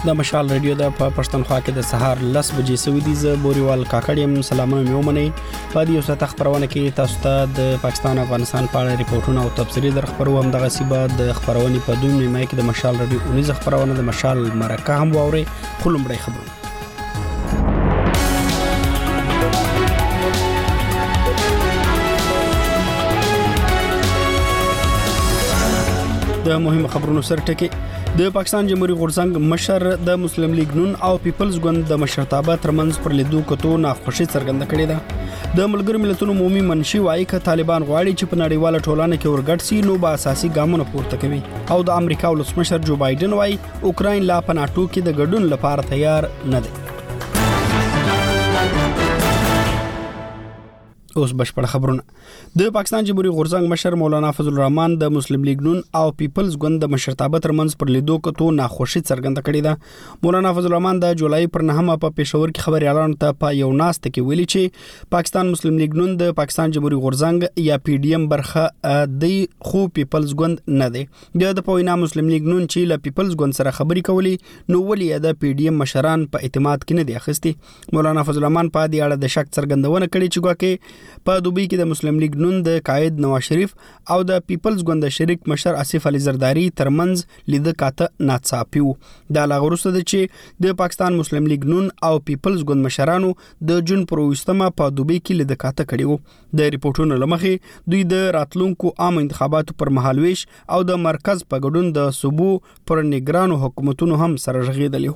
د مشال رادیو د پښتونخوا کې د سهار 10 بجې سوي دي. ز بوريوال کاکړیم سلامونه میومنه په دې اوسه خبرونه کې تاسو ته د پاکستان افغانستان په اړه ریپورتونه او تبصرې در خبرو هم دغه سیبه د خبرونه په دوه نیمه کې د مشال رادیو 19 خبرونه د مشال مرکه هم ووري خلمړی خبرونه. د مهمه خبرونو سره ټکی د پاکستان جمهوریت غورځنګ مشر د مسلم لیگ نون او پیپلز ګوند د مشرتابه ترمنځ پر لیدو کتو ناخوشي څرګنده کړې ده. د ملګرو ملتونو عمومي منشي وايي ک طالبان غواړي چې په نړیواله ټولنه کې ورګډ سي نو به اساسي ګامونه پورته کوي او د امریکا ولسمشر جو بایدن وايي اوکراین لا په ناتو کې د ګډون لپاره تیار نه دی. اوس بشپړ خبرونه. د پاکستان جمهوریت غورځنګ مشر مولانا فضل الرحمن د مسلم لیگ نون او پیپلز ګوند د مشرتابه ترمنځ پر لیدو کتو ناخوشي څرګنده کړې ده. مولانا فضل الرحمن د جولای پر 9 په پېښور کې خبريالانو ته په یو ناست کې ویلي چې پاکستان مسلم لیگ نون د پاکستان جمهوریت غورځنګ یا پی ډی ایم برخه د خو پیپلز ګوند نه دی. د پوینا مسلم لیگ نون چې له پیپلز ګوند سره خبري کولی نو ولې د پی ډی ایم مشران په اعتماد کې نه دي اخستي. مولانا فضل الرحمن په دې اړه د شک څرګندونه کړې چې ګواکې په دوبۍ کې د مسلم لیگ نون د قائد نواز شریف او د پیپلز ګوند شریک مشر اسف علي زرداری ترمنځ لید کاته ناڅاپي وو. دا لاغورسته ده چې د پاکستان مسلم لیگ نون او پیپلز ګوند مشرانو د جون پر 20 په دوبۍ کې لید کاته کړي وو. د ریپورتونو لمخې دوی د راتلونکو عام انتخاباتو پر مهال ویش او د مرکز په ګډون د صوبو پر نگرانو حکومتونو هم سره رغیدلی وو.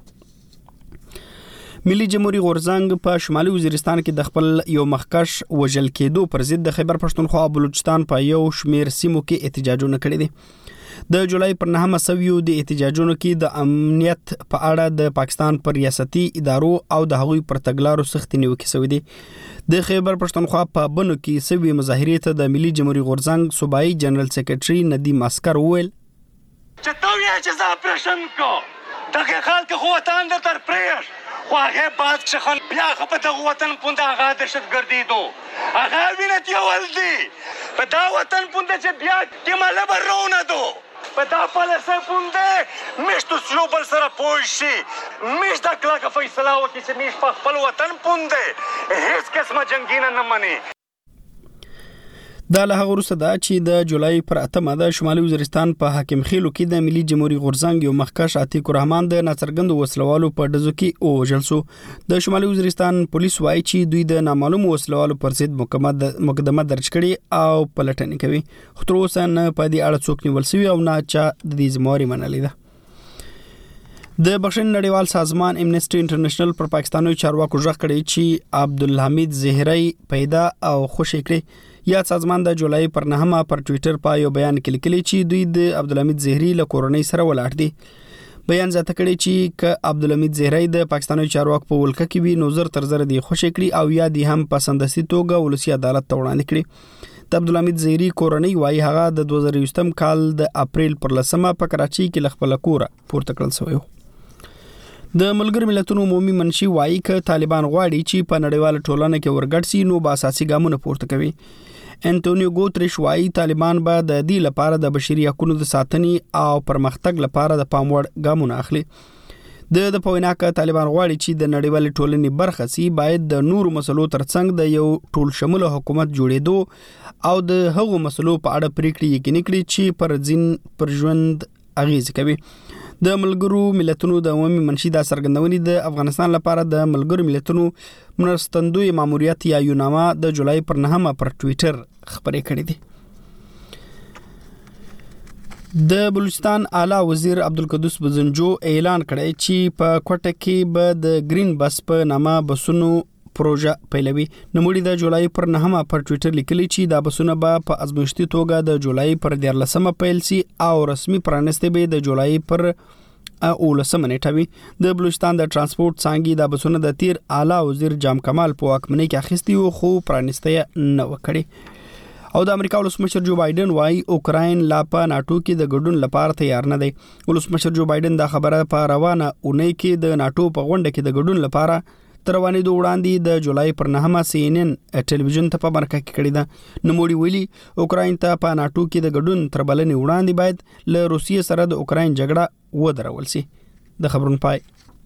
ملي جمهوریت غورځنګ په شمالي وزیرستان کې د خپل یو مخکش وژل کېدو پر ضد د خیبر پښتونخوا او بلوچستان په یو شمیر سیمو کې احتجاجونه کړي دي. د جولای پر 9 سویو د احتجاجونو کې د امنیت په اړه د پاکستان پر ریاستي ادارو او د هغوی پر تګلارو سخت نیوکې شوې دي. د خیبر پښتونخوا په بنو کې سوي مظاهرې ته د ملي جمهوریت غورځنګ صوبایي جنرال سیکریټري ندیم عسکر وویل چې تو یې چې زاپریشن کو دغه خلک خو وطن د تر پریش خو هغه بعد چې خان بیا په دغه وطن پوند هغه دهشتګردي دو هغه وینت یو ولدي په دا وطن پوند چې بیا کماله برونه دو په دا فلسفه پوند مشتو سلوبل سره پوښي مش دا کلاکه فیصله وکړي چې مش په خپل وطن پوند هیڅ قسمه جنگینه نه مني. دا له هغه وروسته ده چې د جولای پر 8 د شمالي وزیرستان په حاکم خیلو کې د ملي جمهوریت غورځنګ یو مخکش عتیق الرحمن د ناڅرګند وسلوالو په ډزو کې وژل شو. د شمالي وزیرستان پولیس وایي چې دوی د نامعلوم وسلوالو پر ضد مقدمه درج کړي او پلټنې کوي. خو تر اوسه نه په دې اړه څوک نیول شوی او نه چا د دې ذمہواري منلې ده. د بخښنې نړیوال سازمان امنیسټي انټرنیشنل پر پاکستاني چارواکو ژغ کړی چې عبدالحمید زهري پیدا او خوشی کړی. یا سازمان د جولای پر 9 پر ټوئیټر په یو بیان کې لیکلي چې دوی د عبدالحمید زهري له کورنۍ سره ولاړ دي. بیان زیاته کړی چې ک عبدالحمید زهري د پاکستاني چارواکو په ولکه کې وی نوزر تر زر دی خوشی کړی او یا دی هم پسندسي توګه ولسی عدالت ته وړاندې کړی. د عبدالحمید زهري کورنۍ وايي هغه د 2020 کال د اپریل پر 10 په کراچي کې خپل کور پورته کړل شوی. د ملګرو ملتونو عمومي منشي وايي ک طالبان غواړي چې په نړیواله ټولنه کې ورګډ سي نو به اساسي ګامونه پورته کوي. انټونیو ګوتریش وايي طالبان به د دې لپاره د بشري حقوقو د ساتنې او پرمختګ لپاره د پام وړ ګامونه اخلي. د پوینا ک طالبان غواړي چې د نړیوالې ټولنې برخه سي باید د نورو مسلو ترڅنګ د یو ټول شموله حکومت جوړېدو او د هغو مسلو په اړه پریکړې یقیني کړي چې پر ژوند اغیز کوي. د ملګرو ملتونو د عمومي منشي د څرګندونې د افغانستان لپاره د ملګرو ملتونو مرستندوی ماموریت یا یوناما د جولای پر 9 پر ټوئیټر خبرې کړې دي. د بلوچستان اعلی وزیر عبدالقدوس بزنجو اعلان کړی چې په کوټه کې به د گرین بس په نامه بسونو پروژه پیلوي. نوموړي د جولای پر 9 پر ټوئیټر لیکلي چې دا بسونه به په ازمایښتي توګه د جولای پر 14 پیل سي او رسمي پرانسته به د جولای پر 19 نیټه وي. د بلوچستان د ترانسپورت څانګې د بسونه د تیر اعلی وزیر جام کمال په واکمنۍ کې اخیستي وو خو پرانسته نه وکړي. او د امریکا ولسمشر جو بایدن وايي اوکراین لا په ناتو کې د ګډون لپاره تیار نه دی. ولسمشر جو بایدن دا خبره په روانه اونۍ کې د ناتو په غونډه کې د ګډون لپاره تروانی دو وړاندې د جولای پر 9 CNN ټلویزیون ته په مرکه کې کړی ده. نوموړي ویلي اوکراین ته په ناتو کې د ګډون تر بلنې وړاندې باید له روسیې سره د اوکراین جګړه ودرول شي. د خبرونو پای.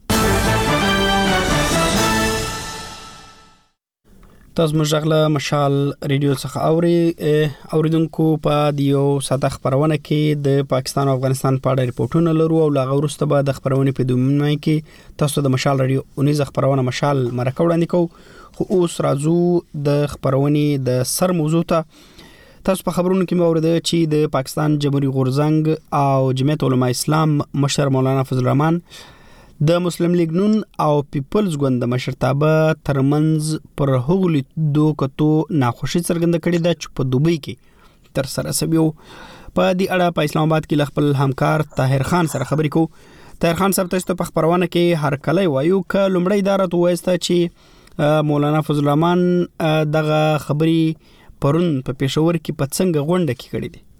تاسو مشغله مشال ریډیو څخه اوریدونکو په دیو ساده خبرونه کې د پاکستان او افغانستان په اړه ریپورتونه لرو او لا غوړسته به د خبرونه په دومره کې تاسو د مشال ریډیو اونیزه خبرونه مشال مرکه وړاندې کوو. خو اوس راځو د خبرونه د سر موضوع ته. تاسو په خبرونو کې مورد چې د پاکستان جمهوریت غورځنګ او جمعیت علماء اسلام مشر مولانا فضل الرحمن د مسلم لیگ نون او پیپلز ګوند مشرتابه ترمنځ پر هغو لیدو کتو ناخوشي څرګنده کړې ده چې په دوبۍ کې تر سره سویو. په دې اړه په اسلام آباد کې خپل همکار طاهر خان سره خبرې کوو. طاهر خان صاحب تاسو په خبرونه کې هر کله وایو ک لومړی اداره وایسته چې مولانا فضل الرحمن دغه خبري پرون په پېښور کې په څنګه غونډه کې کړې دي.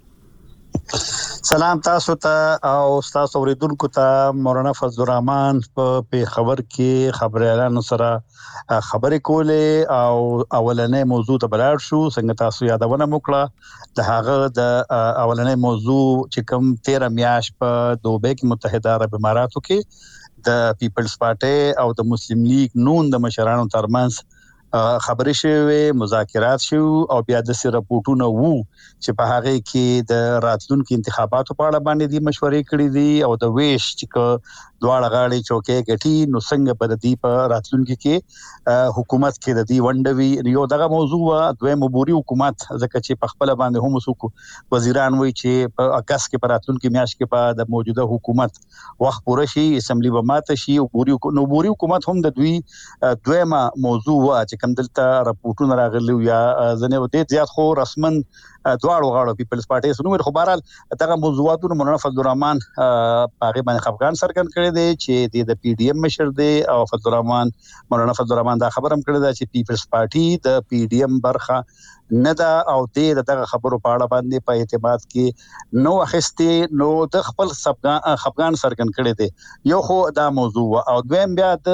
سلام تاسو ته او تاسو اوریدونکو ته. مولانا فضل الرحمن په پیښور کې خبريالانو سره خبرې کولې او اولنې موضوع ته بلار شو. څنګه تاسو یادونه وکړه د هغه د اولنې موضوع چې کوم 13 میاشت په دوبۍ کې متحده عرب اماراتو کې د پیپلز پارټي او د مسلم لیگ نون د مشرانو ترمنځ خبرې شوې، مذاکرات شو او بیا د سره راپورټونه وو چې په هغه کې د راتلونکو انتخاباتو په اړه باندې د مشورې کړې دي او د ویش چې دواړه غاړي چوکې ګټي نو څنګه په دې په راتلونکو کې حکومت کې د دې ونډوي یو دغه موضوع دویم عبوري حکومت ځکه چې په خپل باندې هم وسوکو وزیران وایي چې په اگست کې په راتلونکو میاشت کې په د موجوده حکومت وخت پوره شي، اسمبلی به ماته شي او عبوري حکومت هم د دوی دویمه موضوع چې کوم دلته راپورټونه راغلي یا ځنه ودې زیات خو رسمن دواړو غاړو پیپلز پارټي سنومر خو بهرحال دغه موضوعاتونه مولانا فضل الرحمن هغه باندې خفقان څرګند کړی دی چې د پی ډی ایم مشر دی او فضل الرحمن مولانا فضل الرحمن دا خبر هم کړی دی چې پیپلز پارټي د پی ډی ایم برخه نه دا او دغه خبرو په اړه باندې په اعتماد کې نو اخستي نو د خپل خفقان څرګند کړی دی. یو خو دا موضوع او دویم بیا د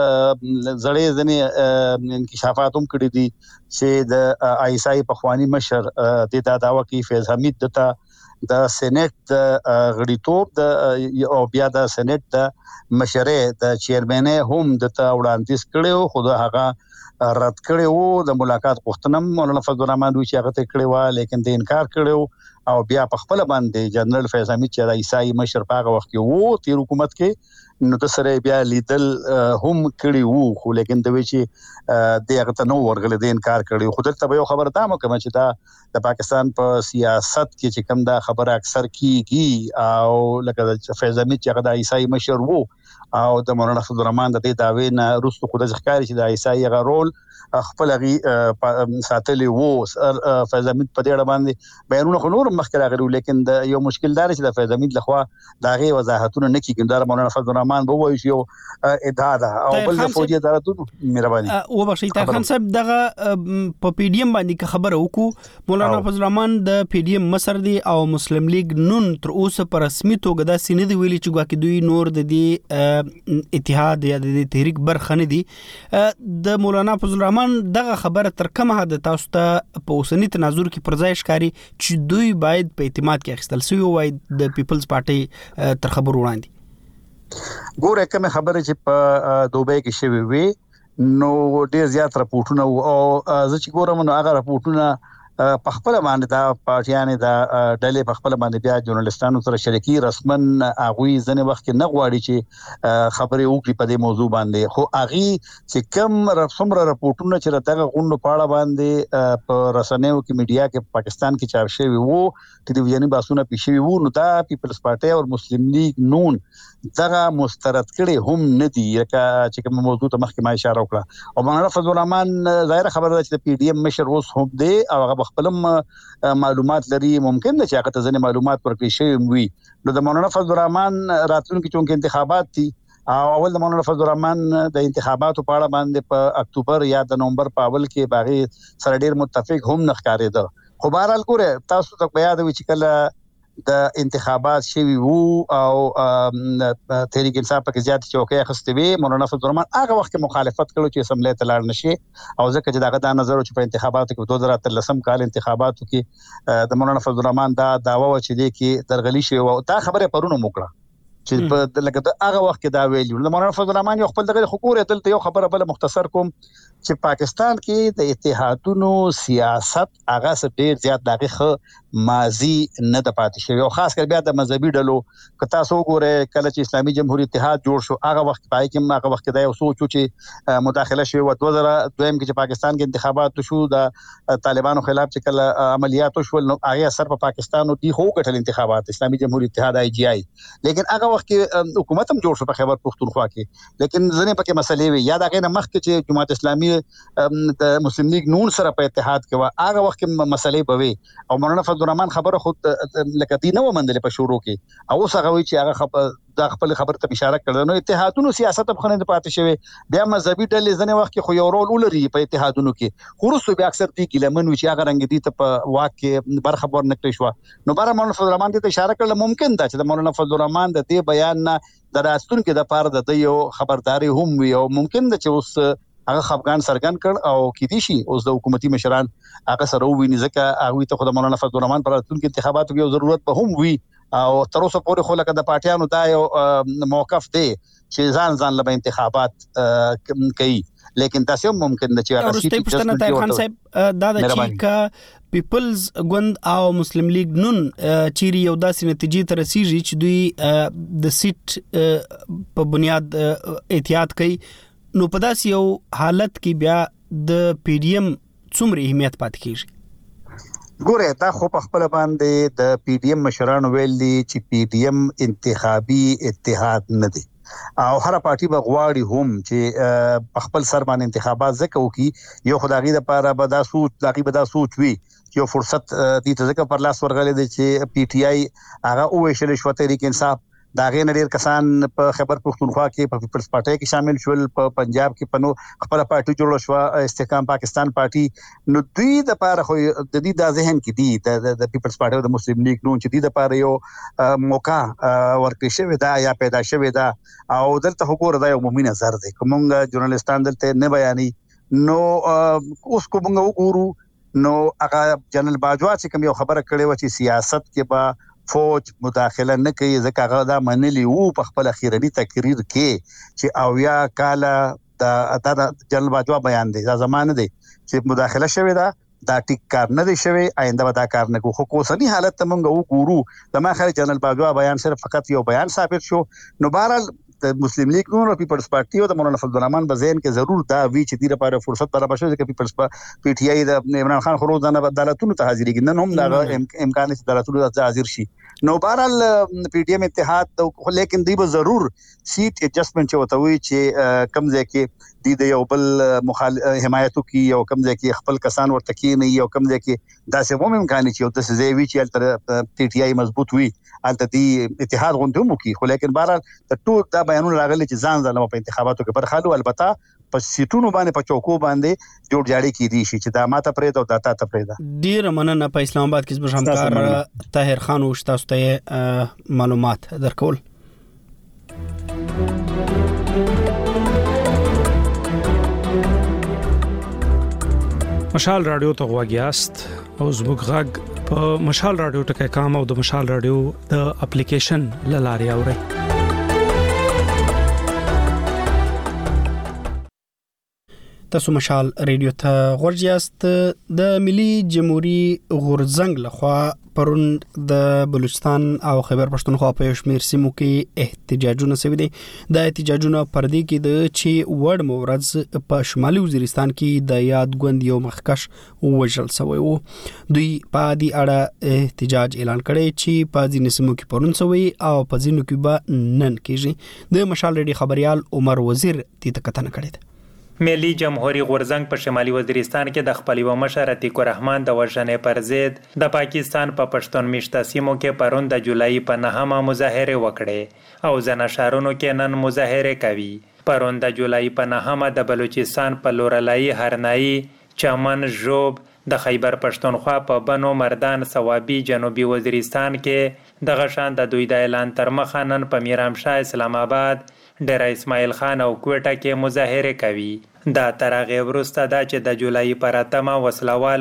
زړې ځنې انکشافات هم کړی دي چې د آیسای په خوانی مشر د داوا کې فیض حمید دته د سېنات غړیتوب د او بیا د سېنات د مشرې د چیرمن هم دته وړاندیز کړو خو هغه رد کړي وو. د ملاقات غوښتنه مولانا فضل الرحمن دوی چې هغه ته کړی و لیکن د انکار کړو او بیا په خپل باندې جنرال فیض حمید چې د عیسائی مشر په هغه وخت کې وو تیر حکومت کې نو د سره بیا لیدل هم کړی وو خو لیکن د وی چې د هغه ته نو ورغله د انکار کړی خو دلته یو خبر دا مو کوم چې دا د پاکستان په سیاست کې چې کوم دا خبره اکثر کیږي او لکه فیض حمید چې هغه د عیسائی مشر وو او د مولانا فضل الرحمن د دې داوی نه رستو خود ځخکاري چې د عیسائی غ رول خپل غي ساتلی وو. فیض حمید په دې اړه باندې بیانونه خو نور مخکې راغلي لیکن د یو مشکل دار چې د فیض حمید لخوا داغه وضاحتونه نه کیږي. د مولانا فضل الرحمن به وایي یو ادعا ده او بل د فوجي اداراتونو مهرباني او بشي طاهر خان صاحب دغه په پی ډی ایم باندې خبره وکړو. مولانا فضل الرحمن د پی ډی ایم مشر دی او مسلم لیگ نون تر اوسه په رسمي توګه دا سینې دی ویلي چې ګواکې دوی نور د دې اتحاد یا د تحریک برخه نه دي. د مولانا فضل الرحمن دغه خبره تر کومه حد تاسو ته په اوسنی تناظر کې پرځای ښکاری چې دوی باید په اعتماد کې اخیستل شوی وای د پیپلز پارټي تر خبر وړاندې. ګوره کوم خبره چې په دوبۍ کې شوی وي نو ډیر زیات راپورټونه او زه چې ګورم نو هغه راپورټونه په خپل باندې دا پارټیانې دا ډلې په خپل باندې بیا ژورنالستانو سره شریکي رسمن اغوي ځنه وخت کې نه غواړي چې خبرې وکړي په دې موضوع باندې خو اغي چې کم څومره راپورټونه چې دغه غونډو په اړه باندې په رسنیو کې میډیا کې پاکستان کې چاپ شوی وو ټلویزیونی باسونه پیښوي وو نو دا پیپلز پارټي او مسلم لیگ نون دغه مسترد کړي هم نه دي چې کوم موضوع ته مخکې ما اشاره وکړه. او مولانا فضل الرحمن ظاهر خبره ده چې د پی ډی ایم مشر اوس هم دی او هغه خپل معلومات لري ممکن ده چې هغه ته ځنې معلومات ورکړي شي وي. نو د مولانا فضل الرحمن راتلونکي چونکه انتخابات دي او اول د مولانا فضل الرحمن د انتخاباتو په اړه باندې په اکتوبر یا د نومبر په اول کې باغی سره ډیر متفق هم نه ښکارېده. خو بهرحال ګوره تاسو ته په یاد وي چې کله د انتخابات شوی وو او تحریک انصاف پکې زیات چوکۍ اخستې وي مولانا فضل الرحمن هغه وخت مخالفت کړو چې اسمبلی ته لاړ نشي او ځکه چې دغه د نظر چې په انتخاباتو کې 2013 کال انتخاباتو کې د مولانا فضل الرحمن دا داوا و چې دی کې درغلي شي او دا خبره پرونه موکړه چې په لکه د هغه وخت کې دا ویلو د مولانا فضل الرحمن یو خپل دغه حکومت دلته یو خبره بل مختصر کوم چې پاکستان کې د اتحادونو سیاست هغه څه ډیر زیات دغه ماضي نه د پاتې شوی او خاص کر بیا د مذهبي ډلو که تاسو وګورئ کله چې اسلامي جمهوریت اتحاد جوړ شو هغه وخت پای کې هغه وخت دا یو سوچو چې مداخله شوی و 2002 کې چې پاکستان کې انتخابات شو د طالبانو خلاف چې کله عملیات شول نو هغه اثر په پاکستان او دی هو غټل انتخابات اسلامي جمهوریت اتحاد IGI لیکن هغه وخت کې حکومت هم جوړ شو په خیبر پختونخوا کې لیکن ځنه پکې مسلې وي یا دا غنه مخ کې چې جماعت اسلامي د مسلم لیگ نون سره په اتحاد کې و هغه وخت کې مسلې بوي او مولانا فضل الرحمن خبره خود لکه دینه ومندل په شروع کې او څنګه وی چې هغه دا خپل خبر ته اشاره کړل نو اتحادونو سیاست په خنه پاتې شوی بیا مذهبي ډلې ځنه وخت کې خو یو رول ولري په اتحادونو کې خورسو بیا اکثر دي کې لمن وی چې هغه رنګ دي ته په واک کې برخه ور نکړي شو نو بار مولانا فضل الرحمن ته اشاره کړل ممکن دا چې د مولانا فضل الرحمن د دې بیان نه دراستون کې د پاره د یو خبرداري هم وي او ممکن دا چې اوس هغه خفقان سرګن کړ او کې دي شي اوس د حکومتي مشران هغه سره ویني ځکه هغه ته خود مولانا فضل الرحمن پر راتلونکو انتخاباتو کې یو ضرورت به هم وي او تر اوسه پورې خو لکه د پارټیانو دا یو موقف دی چې ځان له انتخابات کوي لیکن تاسو ممکن د چې ورسته پښتنه طاهر خان صاحب دا د چیکا پیپلز ګوند او مسلم لیگ نون چيري یو داسې نتیجې ته رسیږي چې دوی د سیټ په بنیاد احتیاط کوي نو په داسې یو حالت کې بیا د PDM څومره اهمیت پاتې کیږي ګوره دا خو په خپل باندې د PDM مشرانو ویلي چې PDM انتخابي اتحاد نه دی او هر پارټي به غواړي هم چې په خپل سر باندې انتخابات زکه وکي یو خدایي د پاره به دا سوچ وي یو فرصت دې ته ځکه پر لاس ورغلې دي چې PTI هغه وېشل شو تحریک انصاف دا غیر ډیر کسان په خیبر پختونخوا کې په پیپلز پارټي کې شامل شول په پنجاب کې پنو خپل پارټي جوړ شو استحکام پاکستان پارټي نو دوی د پاره خو د دې د ذهن کې دي د پیپلز پارټي او د مسلم لیگ نون چې د پاره یو موقع ورکړی شوی دا یا پیدا شوی دا او دلته حکومت دا یو عمومي نظر دی کومه ژورنالیستان دلته نه بیانې نو اوس کومه وګورو نو هغه جنرال باجوا چې کوم یو خبره کړې و چې سیاست کې با فوج مداخله نه کوي ځکه هغه دا منلی وو په خپل اخیری تقریر کې چې اویا کاله دا جنرال باجوا بیان دی دا زمانه دی چې مداخله شوی دا ټیک کار نه دی شوی آینده به دا کار نه کوو خو کوسنی حالت ته مونږ وګورو د ما خل جنرال باجوا بیان صرف فقط یو بیان ثابت شو نو بهرحال د مسلم لیگ نون او پیپلز پارټي او د مولانا فضل الرحمن بزین کې ضرور دا وی چې دی لپاره فرصت برابر شوه چې پیپلز PTI د عمران خان خروج نه عدالتونو ته حاضرېږي نن هم دا امکان چې عدالتونو ته حاضر شي نو بهرحال PDM اتحاد لیکن دی به ضرور سیټ ایڈجسټمنټ چوتوي چې کم ځای کې د یو بل حمایتو کې یو کم ځای کې خپل کسان ورته کې نه یو کم ځای کې دا څه هم امکان چې یو د ځای وی چې تر PTI مضبوط وي البته دی اتحاد غونډه مو کې خو لیکن بهرحال د ټول دا بیانونه راغلي چې ځان ځانه په انتخاباتو کې برخالو البته په سیټونو باندې په چوکو باندې جوړ جاړي کې دي چې دا ماته پرې دا تا ته پرې دا ډیر مننه په اسلام آباد کې زموږ همکار طاهر خان او تاسو ته معلومات درکول مشال رادیو ته غواګیاست او زموږ غږ په مشال رادیو ټکای کام او د مشال رادیو د اپلیکیشن لاري اوري تاسو مشال ریډیو ته غورجیاست د ملي جمهوریت غورزنګ لخوا پرون د بلوچستان او خیبر پښتونخوا په شمیر سیمو کې احتجاجونه شوي دي د احتجاجونو پر دې کې د چې وړ مورز په شمالي وزیرستان کې د یاد ګوند یو مخکش وژل شوی وو دوی په دې اړه احتجاج اعلان کړی چې په ځینو سیمو کې پرون شوی او په ځینو کې به نن کېږي د مشال ریډیو خبريال عمر وزیر دې کتنه کړې ده ملي جمهوریت غورزنګ په شمالي وزیرستان کې د خپل و مشر عتیق الرحمن د وژنې پر ضد د پاکستان په پښتون میشته سیمو کې پرون د جولای په 9مه مظاهره وکړې او ځنه شهرونو کې نن مظاهره کوي پرون د جولای په 9مه د بلوچستان په لورلای هرنايي چمن ژوب د خیبر پښتونخوا په بنو مردان صوابي جنوبي وزیرستان کې د غشان د دوی د اعلان تر مخه نن په میرامشاه اسلام آباد ډیر اسماعیل خان او کوټه کې مظاهره کوي دا ترغه ورسته دا چې د جولای پر 8مه وسلوالو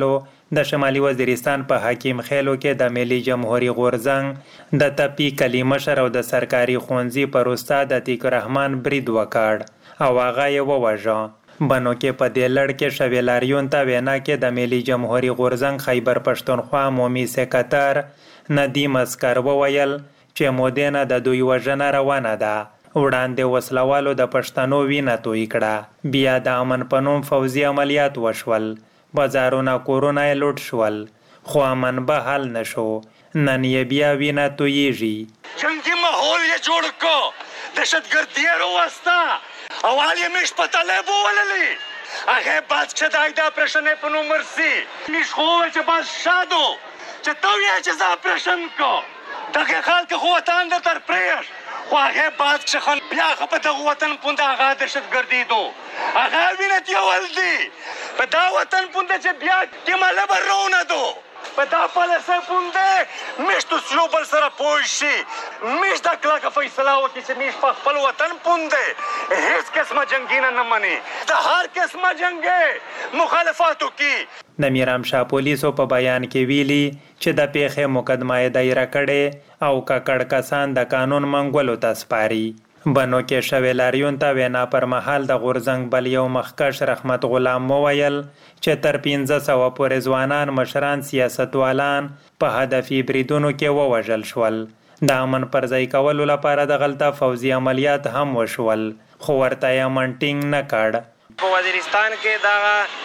د شمالي وزیرستان په حکیم خیلو کې د ملي جمهوریت غورځنګ د تپی کلی مشر او د سرکاري ښوونځي پر استاد عتیق الرحمن برید وکړ او هغه یې ووژه. بنو کې په دې لړ کې شوی لاریون ته وینا کې د ملي جمهوریت غورځنګ خیبر پښتونخوا عمومي سکرټر ندیم اسکر وویل چې مودینه د دوی وژنه روانه ده. وړاندې وسلوالو د پښتنو وینه توی کړه. بیا د امن په نوم فوزي عملیات وشول. بازارونه کورونه یې لوټ شول خو امن به حل نشو. نن یې بیا وینه تویږي. جنگي ماحول یې جوړ کو دهشتګردي یې راوسته او حال یې میش په طالب ووللې هغه باز چې د ایدا اپریشن په نوم ورسي میش خو چې باز شادو چې تو یې چې ز اپریشن کو دغه خلک خو وطن در پریش خو هغه باز چې خن بیا په دغه وطن پونده هغه دهشتګردي دو هغه وینه یې ولدي په دا وطن پونده چې بیا کې مله برونه دو په دا پالیسه پونده میشتو سلو بل سره پوه شي میش دا کلاکه فیصله وکړي چې میش په خپل وطن پونده هیڅ قسمه جنګینه نه مني د هر قسمه جنګ مخالفاتو کې. د میرامشاه پولیسو په بیان کې ویلي چې د پیښې مقدمه دایره کړي او ککړ کسان د قانون منګولو ته سپاري. بنو کې شوی لاریون ته وینا پر مهال د غورځنګ بل یو مخکش رحمت غلام وویل چې تر 1500 پورې ځوانان مشران سیاستوالان په هدفي بریدونو کې ووژل شول. د امن پر ځای کولو لپاره د غلطه فوزي عملیات هم وشول خو ورته یې امن ټینګ نه کړ. په وزیرستان کې دا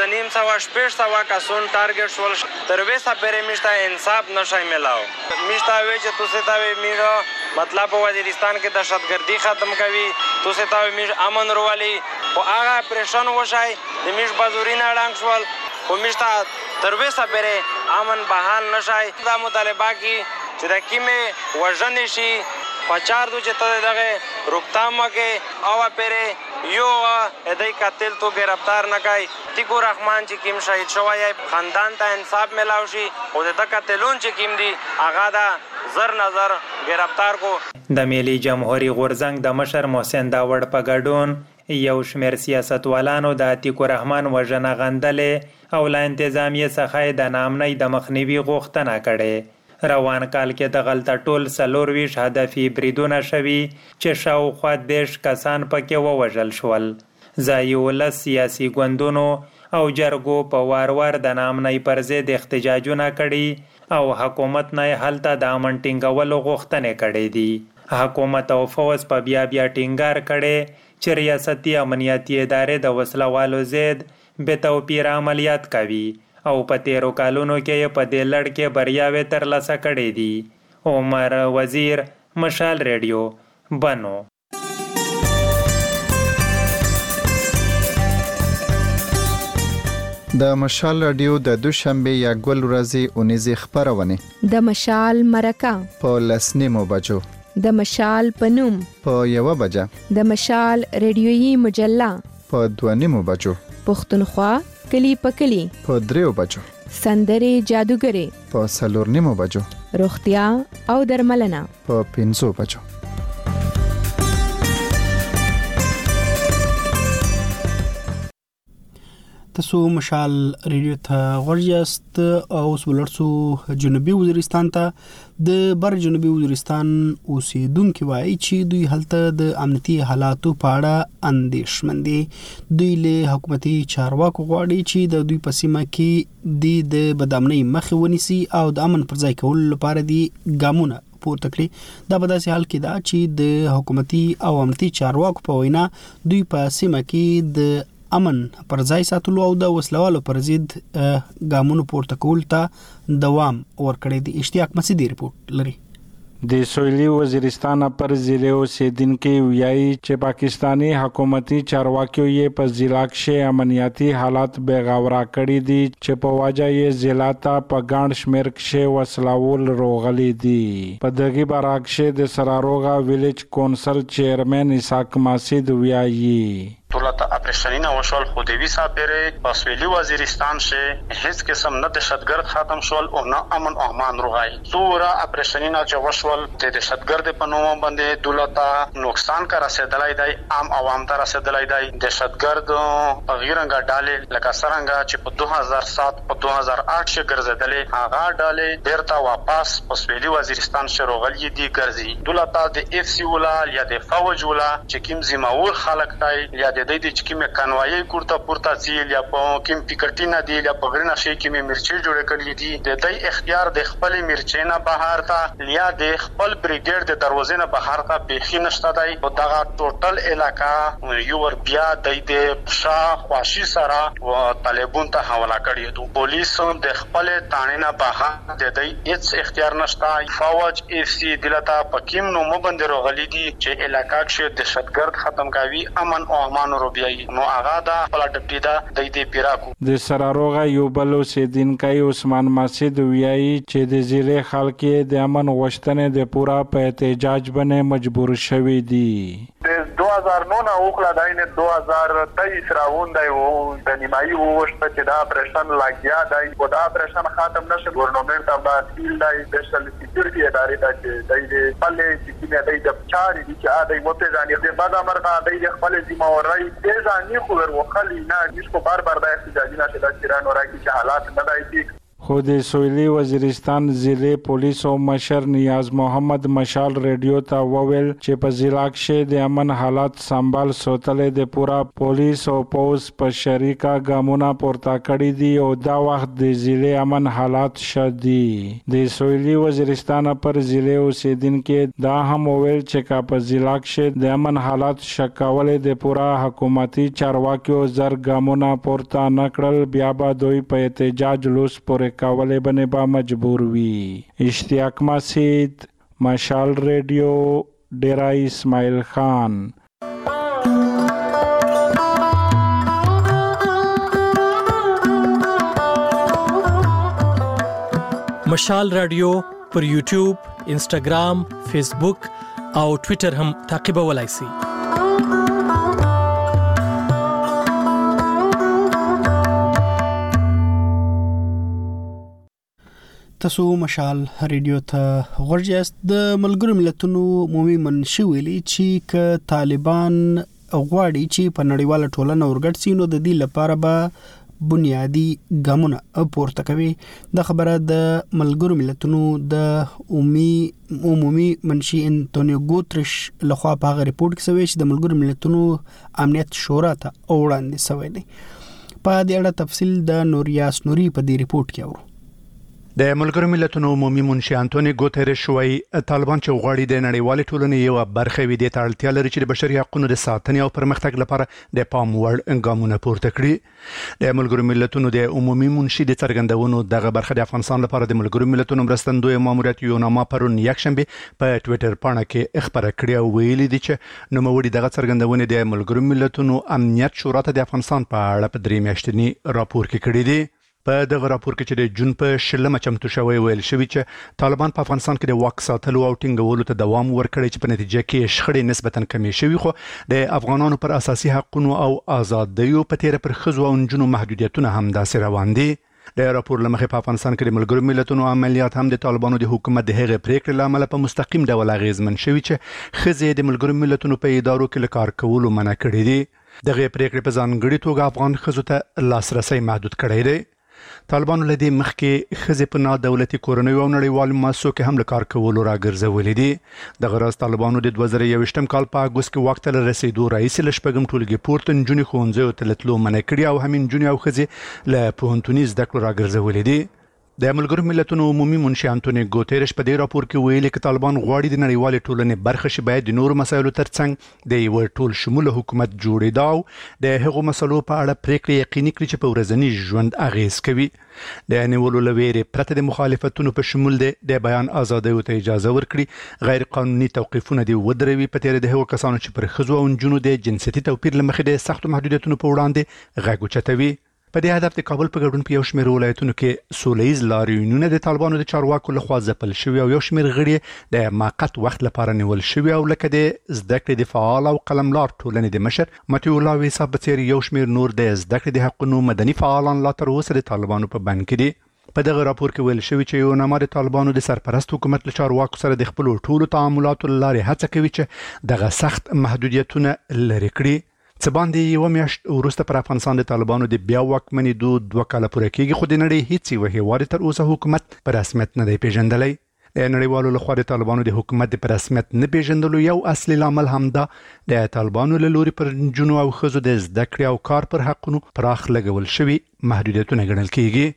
1500 کسون ټارګټ شول. تر وسه پرې مشته انصاف نشای ملاو مشته وی چې تاسو ته وی میرا مطلب په وزیرستان کې دهشتګردي ختم کوي تاسو ته وی امن روالي او هغه اپریشن وشای د میش بازورینه اړنګ شول او مشته تر وسه پرې امن بحال نشای. دا مطالبه کی چې د کیمه وژنې شي پچار دو چې ته دغه روکتام کې او پرې یو دای قاتل تو گرفتار نه کای. عتیق الرحمن چې کیم شهید شوی خاندان ته انصاف ملاوي شي او د قاتلون چې کیم دي هغه دا زر نظر گرفتار کو. د ملي جمهوریت غورځنګ د مشر محسن داوړ په ګډون یو شمېر سیاستوالانو د عتیق الرحمن وژنه غندلې او له انتظامیې څخه د ناامنۍ د مخنیوي غوښتنه کړې. روان کال کې د غلطه ټول 24 هدفي بریدونه شوي چې شاوخوا 10 کسان پکې ووژل شول. ځایي ولس سیاسي ګوندونو او جرګو په وار د ناامنۍ پر ضد احتجاجونه کړي او حکومت نه هلته د امن ټینګولو غوښتنې کړې دي. حکومت او فوز په بیا ټینګار کړي چې ریاستي امنیتي ادارې د وسلوالو ضد بې توپیر عملیات کوي او په تیرو کالونو کې په دې لړ کې بریاوې ترلاسه کړې دي. عمر وزیر، مشال ریډیو، بنو. د مشال رادیو د دوشنبه یا ګل ورځې اونیزه خبرونه د مشال مرکه په لسنیمو بجو د مشال پنوم په 1 بجه د مشال ریډیويي مجله په 2 بجو پښتونخوا کلی په کلی په 3 بجو سندري جادوګري په 4 بجو روغتیا او درملنه په 5 بجو. تاسو مشال ریډیو ته ورجست او ولرسو جنوبي وزیرستان ته د بر جنوبي وزیرستان اوسیدونکو وایي چې دوی هلته د امنیتي حالاتو په اړه اندېښمن دي. دوی له حکومتي چارواکو غواړي چې د دوی په سیمه کې د بدامنۍ مخه ونیسي او د امن پر ځای کولو لپاره دي ګامونه پورته کړي. دا په داسې حال کې ده چې د حکومتي او امنیتي چارواکو په وینا دوی په سیمه کې د امن پر ځای ساتلو او د وسلوالو پر ضد ګامونو پورته کول ته دوام ورکړی دی. اشتیاق مسیدی ریپورت لري. د سویلي وزیرستان پر ضلع اوسیدونکو ویایي چې پاکستانی حکومتي چارواکیو یې په ضلع کې امنیتي حالات بیغورا کړی دي چې په واجه یې ضلع ته په ګڼ شمېر کې وسلوال روغلي دي. په دغه برعکس د سراروغا ویلیج کونسل چیرمن اسحاق ماسید ویایي ټول ته اپریشنونه وشول خو د ویسا پرې په سویلي وزیرستان شه هیڅ قسم نه دهشتګرد ختم شول او نه امن او امان روغای سورا اپریشنونه چې وشول د دهشتګرد په نوم باندې دولت نقصان کا رسیدلای دی عام عوام ته رسیدلای دی دهشتګرد په غیرنګ ډالې لکه څنګه چې په 2007 په 2008 کې ګرځیدلې هغه ډالې بیرته واپس په سویلي وزیرستان شروغلې دي ګرځي دولت د اف سی ولا یا د فوج ولا چې کوم زموږ خلک دی یا د دې چې کوم کنوایي کوړه پورته سیل یا په کوم پکټینا دی یا په غرنه شي کې مرچي جوړ کړی دي د دې اختیار د خپل مرچینه بهر ته یا د خپل بریګیډ د دروازې نه بهر ته بيخي نشته دی او دغه ټوټل علاقہ یو ور بیا د شاه خواشي سره او طالبون ته حواله کړی دي پولیس د خپل تانینا بهر د دې هیڅ اختیار نشته فوج اف سی دلته پکیم نو مبند روغلی دي چې علاقہ کې دهشتګرد ختم کوي امن او امان رو بیاي نو هغه دا پلاټ دا د دې پیراکو د سراروغه یو بل اوسیدونکو عثمان مسعود ویایي چې د ضلع خلک د امن غوښتنې د پورا په احتجاج باندې مجبور شوي دي د 2009 اوکلا داینه 2023 راوندای وو د نیمایي وشته چې دا اپریشن لاګیا دی او دا اپریشن ختم نشه ګورنمنت ته باسیل دی سپیشل سکیورټي ادارې ته چې د پله چې کیمه د چاري دي چې دا موته ځانې د بعد امرغه د خپل ذمہ واري د ځانې خو ورخلي نه نشو بار د احتجاجي نشه د چیرانو راکې چې حالات نه دی خو د سویلي وزیرستان ضلع پولیس او مشر نیاز محمد مشال ریډیو ته وویل چې په ضلع کې د امن حالات سنبال ساتلې د پورا پولیس او پوز په شریکا ګامونه پورته کړی دي او دا وخت د ضلع امن حالات شدي د سویلي وزیرستان پر ضلع اوسیدونکو دا هم وویل چې کا په ضلع کې د امن حالات شکولې د پورا حکومتي چارواکیو زر ګامونه پورته نکړل بیا به دوی په احتجاج لوس پورې کولې باندې با مجبور وي اشتیاق مسعود مشال ریډیو ډیرا اسماعیل خان مشال رادیو پر یوټیوب انسټاګرام فیسبوک او ټوئیټر هم تعقیبولای شئ تاسو مشال ریډیو ته ورجاست د ملګرو ملتونو عمومي منشي ویلي چې ک طالبان غواړي چې په نړیواله ټولنه ورګډ سي نو د دې لپاره به بنیادی ګامونه پورته کوي د خبره د ملګرو ملتونو د عمومي منشي انټونیو ګوتریش لخوا په هغه ریپورت کې شوی چې د ملګرو ملتونو امنیت شورا ته وړاندې شوی دی په دې اړه تفصیل د نوریاس نوري په دې ریپورت کې اورو د ملګرو ملتونو عمومي منشي انټونیو ګوتریش وايي طالبان چې غواړي د نړیوالې ټولنې یو برخه وي د اړتیا لري چې د بشري حقوقو د ساتنې او پرمختګ لپاره د پام وړ ګامونه پورته کړي د ملګرو ملتونو د عمومي منشي د څرګندونو دغه برخه د افغانستان لپاره د ملګرو ملتونو مرستندوی ماموریت یوناما پرون یکشنبه په ټوئیټر پاڼه کې خبره کړې او ویلي دي چې نوموړي دغه څرګندونه د ملګرو ملتونو امنیت شورا ته د افغانستان په اړه په 3 میاشتنی راپور کې کړی دی په دغه راپور کې چې د جون په شلمه چمتو شوی ویل شوی چې طالبان په افغانستان کې د واک ساتلو او ټینګولو ته دوام ورکړي چې په نتیجه کې شخړې نسبتاً کمې شوي خو د افغانانو پر اساسي حقوقو او آزادیو په تیر پر خزو او نجونو محدودیتونه هم داسې روان دي د راپور لمخې په افغانستان کې د ملګرو ملتونو عملیات هم د طالبانو د حکومت د هغې پریکړې لامل په مستقیم ډول اغیزمن شوي چې خزې د ملګرو ملتونو په ادارو کې کار کولو منع کړي دي دغه پریکړې په ځانګړي توګه افغان خزو ته لاسرسي محدود کړی دی طالبانو لدی مخکې خزې په نادولتي کورنۍ او نړیوال مؤسسو کې هم کار کولو راګرځولې دي د غرض طالبانو د 2021 کال په اگست کې وخت له رسیدو رئیس لشپګم ټولګي پورته نجونې ښوونځیو ته تللو منع کړي او همین نجونې او خزې له پوهنتوني زده کړو راګرځولې دي د ملګرو ملتونو عمومي منشي انټونیو ګوتریش په دې راپور کې ویلي چې طالبان غواړي د نړیوالې ټولنې برخه شي باید د نورو مسایلو ترڅنګ د یو ټول شموله حکومت جوړېدا او د هغو مسلو په اړه پریکړې یقیني کړي چې په ورځني ژوند اغیز کوي د نیولو لویرې پرته د مخالفتونو په شمول د بیان ازادۍ ته اجازه ورکړي غیر قانوني توقیفونه دی ودروي په تیر د هغو کسانو چې پر خزو او نجونو د جنسيتي توپیر لمخې د سخت محدودیتونو په وړاندې غږ اوچتوي په دې هدف د کابل په ګډون په یو شمېر ولایتونو کې سولهییز لاریونونه د طالبانو د چارواکو لخوا ځپل شوي او یو شمېر غړي د موقت وخت لپاره نیول شوي او لکه د زده کړې د فعال او قلملار ټولنې د مشر متي الله ویسا په څېر یو شمېر نور د زده کړې د حقونو مدني فعالان لا تر اوسه د طالبانو په بند کې دي. په دغه راپور کې ویل شوی چې یو نامه د طالبانو د سرپرست حکومت له چارواکو سره د خپلو ټولو تعاملاتو له لارې هڅه کوي چې دغه سخت محدودیتونه لرې کړي. څه باندې یوه میاشت وروسته پر افغانستان د طالبانو د بیا واکمنېدو 2 کاله پوره کېږي، خو د نړۍ هیڅ یو هیواد تر اوسه حکومت په رسمیت نه دی پیژندلی. د نړیوالو لخوا د طالبانو د حکومت د په رسمیت نه پیژندلو یو اصلي لامل همدا د طالبانو له لوري پر نجونو او ښځو د زده کړې او کار پر حقونو پراخ لګول شوي محدودیتونه ګڼل کېږي.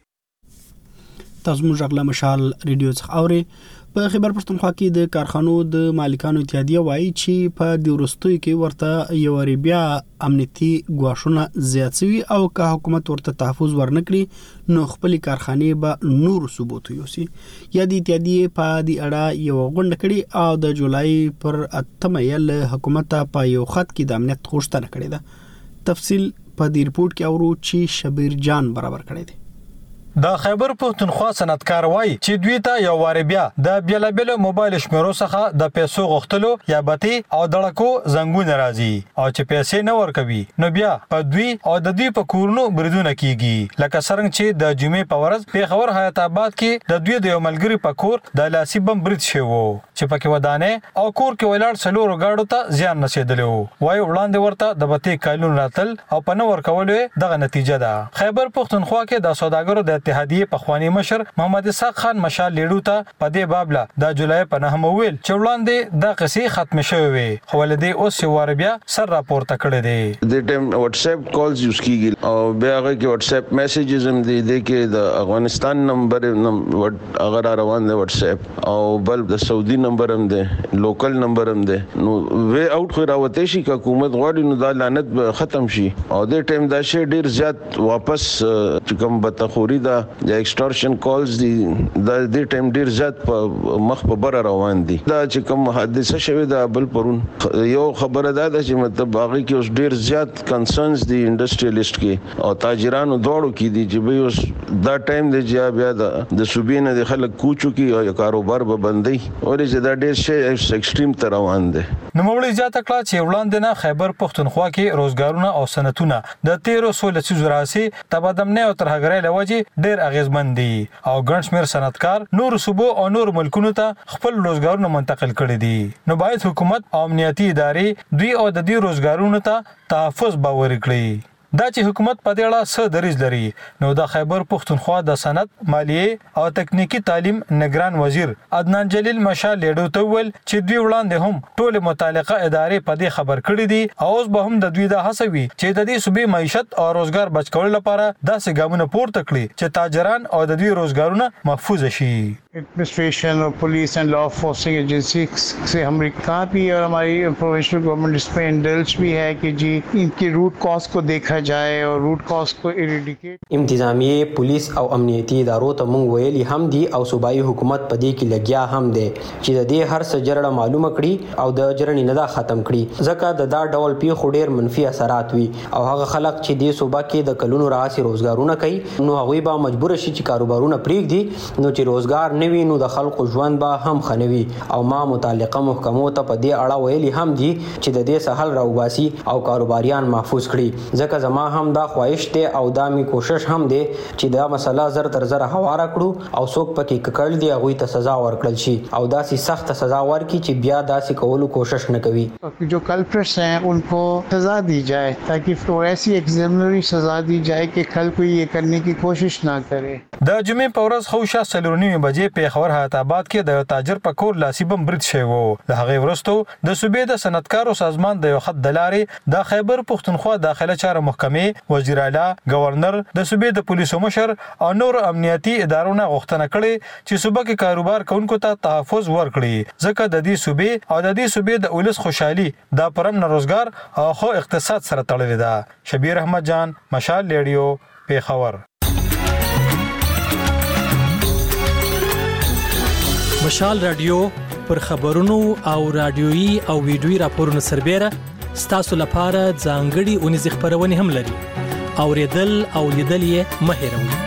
تاسو موږ غلا مشال ریډیو څخه اوري. په خیبر پښتونخوا کې د کارخانو د مالکانو اتحادیه وایي چې په د وروستیو کې ورته یو بیا امنیتي ګواښونه زیات شوي او که حکومت ورته تحفظ ورنکړي نو خپل کارخانې به نور ثبوت یوسي. یا د اتحادیه په دې اړه یو غونډه کړې او د جولای پر 8 له حکومت په یو خط کې د امنیت غوښتنه کړې ده. تفصیل په دې رپورت کې اورو چې شبیر جان برابر کړی دی. د خیبر پښتونخوا صنعتکار وایي چې دوی ته یو واره بیا د بیلابیلو موبایل شمیرو څخه د پیسو غوښتلو یا بتی او دړکو زنګونه راځي او چې پیسې نه ورکوي نو بیا په دوی او د دوی په کورونو بریدونه کیږي. لکه څنګه چې د جمعې په ورځ پیښور حیات آباد کې د دوی د یو ملګري په کور د لاسي بم برید شوی و چې پکې ودانې او کور کې ولاړ څلورو گاډو ته زیان رسیدلی و. وایي وړاندې ورته د بتی کالون راتل او په نه ورکولو دغه نتیجه ده. خیبر پښتونخوا کې د سوداګرو د اتحادیه پخوانی مشر محمد اسحاق خان مشال لیډو ته په دې بابله د جولای په 9 ویل چې وړاندې د قصې ختم شوی وي خو ولدې اوس یو واره بیا سر راپورته کړی دی. د ټیم واتس اپ کالز یوز کیږي او بیا هغه کې واتس اپ میسیجز هم دي کې د افغانستان نمبر اگر روان دی واتس اپ او بل د سعودي نمبر هم دی لوکل نمبر هم دی نو وی اوټ خو راوته شي حکومت غواړي نو دا لعنت ختم شي او د ټیم دا شی ډیر زیات واپس کوم بتخوري دا د ایکسټورشن کالز دي د دې ټیم ډیر زیات په مخ په بر روان دي. دا چې کوم حادثه شوه دا بل پرون یو خبره ده چې مطلب باغی کې اوس ډیر زیات کنسرنز دي انډستریالیست کې او تاجرانو دوړو کې دي چې به اوس دا ټیم دی چې بیا د صوبې نه د خلک کوچو کې او کاروبار به بندي او چې دا ډیر شی ایکسټریم ته روان دي. نو موږ زیاته کړه چې وړاندې نه خیبر پښتونخوا کې روزګارونه او صنعتونه د 1300 لسیزو راځي تبادمنه او ترهګرۍ لوجه ډیر اغیزمن دي او ګڼ شمېر صنعتکار نور صوبو او نور ملکونو ته خپل روزګارونه منتقل کړي دي. نو باید حکومت او امنیتي ادارې دوی او د دې روزګارونو ته تحفظ باور کړي. دا چې حکومت په دې اړه څه دریځ لري نو د خیبر پښتونخوا د صنعت مالیې او تکنیکی تعلیم نگران وزیر عدنان جلیل مشال لیډو ته ویل چې دوی وړاندې هم ټول متعلقه ادارې په دې خبر کړي دي او اوس به هم د دوی د هڅوي چې د دې صوبې معیشت او روزګار بچ کولو لپاره داسې ګامونه پورته کړي چې تاجران او د دوی روزګارونه محفوظ شي. Administration और police and law enforcing agency से हम कहा भी और हमारी प्रोविंशियल गवर्नमेंट इस पर इंडल्ज भी है कि जी इनके रूट कॉज को देखा जाए और रूट कॉज को इरेडिकेट. इंतजामिया पुलिस او امنیتي ادارو ته مونږ ویلي هم دي او صوبایي حکومت په دې کې لګیا هم دي چې د دې هر څه جرړه معلومه کړي او د جرړې نه دا ختم کړي ځکه د دا ډول پیښو ډېر منفي اثرات وي او هغه خلک چې د صوبا کې د کلونو راځي روزګارونه کوي نو هغوی به مجبور شي چې کاروبارونه پریږدي نو چې روزګار نوي نو د خلکو ژوند به هم خنوي او ما متعلقه محکمو ته په دې اړه ویلي هم دي چې د دې سهل راوباسي او کاروباریان محفوظ کړي ځکه زما هم دا خواهش دی او دا می کوشش هم دی چې دا مسله زر تر زر هواره کړو او څوک پکې ککړ دی هغوی ته سزا ورکړل شي او داسې سخت سزا ورکړي چې بیا داسې کولو کوشش نه کوي. जो कल्प्रिट्स हैं उनको सजा दी जाए ताकि ऐसी एग्जामिनरी सजा दी जाए कि कल कोई ये करने की कोशिश ना करे. د جمعې په ورځ خوشا 4:30 بجې پیښور حیات آباد کې د تاجر په کور لاسي بم برید شوی و. د هغې وروسته د صوبې د صنعتکارو سازمان د یو خط د لارې د خیبر پښتونخوا داخله چارو محکمې وزیر اعلی گورنر د صوبې د پولیسو مشر او نور امنیتي ادارو نه غوښتنه کړې چې صوبه کې کاروبار کوونکو ته تحفظ ورکړي ځکه د دې صوبې او د دې صوبې د ولس خوشحالي د پرم روزګار او خو اقتصاد سره تړلې ده. شبیر احمد جان مشال لیډیو پیښور. مشال رادیو پر خبرونو او رادیوي او ویډیوي راپورونو سربېره ستاسو لپاره ځانګړي اونیز خبرونه هم لري اوریدل او لیدل یې مه هېروئ.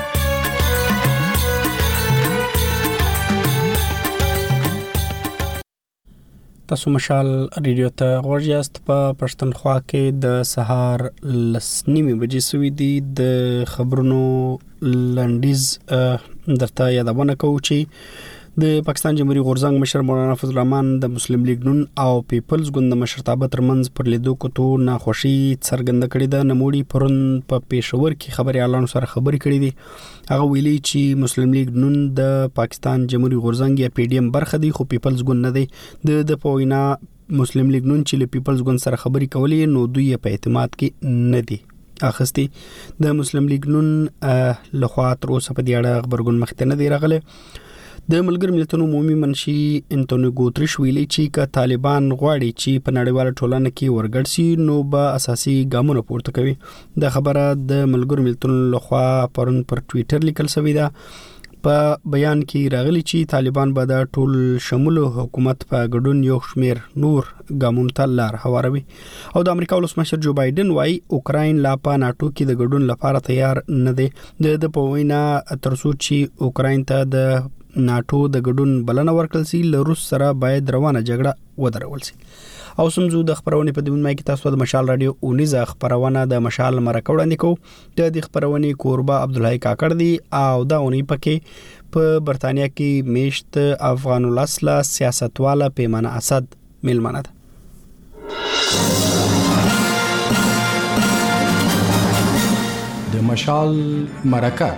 تاسو مشال ریډیو ته غوږ یاست. په پښتونخوا کې د سهار 9:30 بجې سوي دي. د خبرونو لنډیز درته یادونه کوو چې د پاکستان جمهوریت غورځنګ مشر مولانا فضل الرحمن د مسلم لیگ نون او پیپلز ګوند د مشرتابه ترمنځ پر لیدو کوتو ناخوشي څرګنده کړې ده. نموړي پرون په پېښور کې خبريالانو سره خبرې کړې دي. هغه ویلي چې مسلم لیگ نون د پاکستان جمهوریت غورځنګ یا پی ډی ایم برخه دی خو پیپلز ګوند نه دی. د پوینا مسلم لیگ نون چې له پیپلز ګوند سره خبرې کولې نو دوی په اعتماد کې نه دي اخستي. د مسلم لیگ نون لخوا تر اوسه په دې اړه خبرګون مخته نه دی راغلی. د ملګر ملتونو عمومي منشي انټونیو ګوتریش ویلي چې که طالبان غواړي چې په نړیواله ټولنه کې ورګډ شي نو به اساسي ګامونه پورته کوي. د خبره د ملګر ملتونو لخوا پرون پر ټوئیټر لیکل شوې ده. په بیان کې راغلي چې طالبان به د ټول شموله حکومت په ګډون یو شمیر نور ګامونه ته لار هواروي. او د امریکا ولسمشر جو بایدن وايي اوکراین لا په ناتو کې د ګډون لپاره تیار نه دی. د پوینا ترڅو چې اوکراین ته د ناتو د ګډون بلنه ورکړل سي له روس سره باید روانه جګړه ودرول سي. او سمزو د خبرونې په دې کې تاسو د مشال رادیو اونیزه خبرونه د مشال مرکه وړاندې کوو. د دې خبرونې کوربه عبدالحی کاکړ دی او دا اونۍ پکې په برتانیا کې میشت افغان الاصل سیاستواله پیمانه اسد میلمانه ده. د مشال مرکه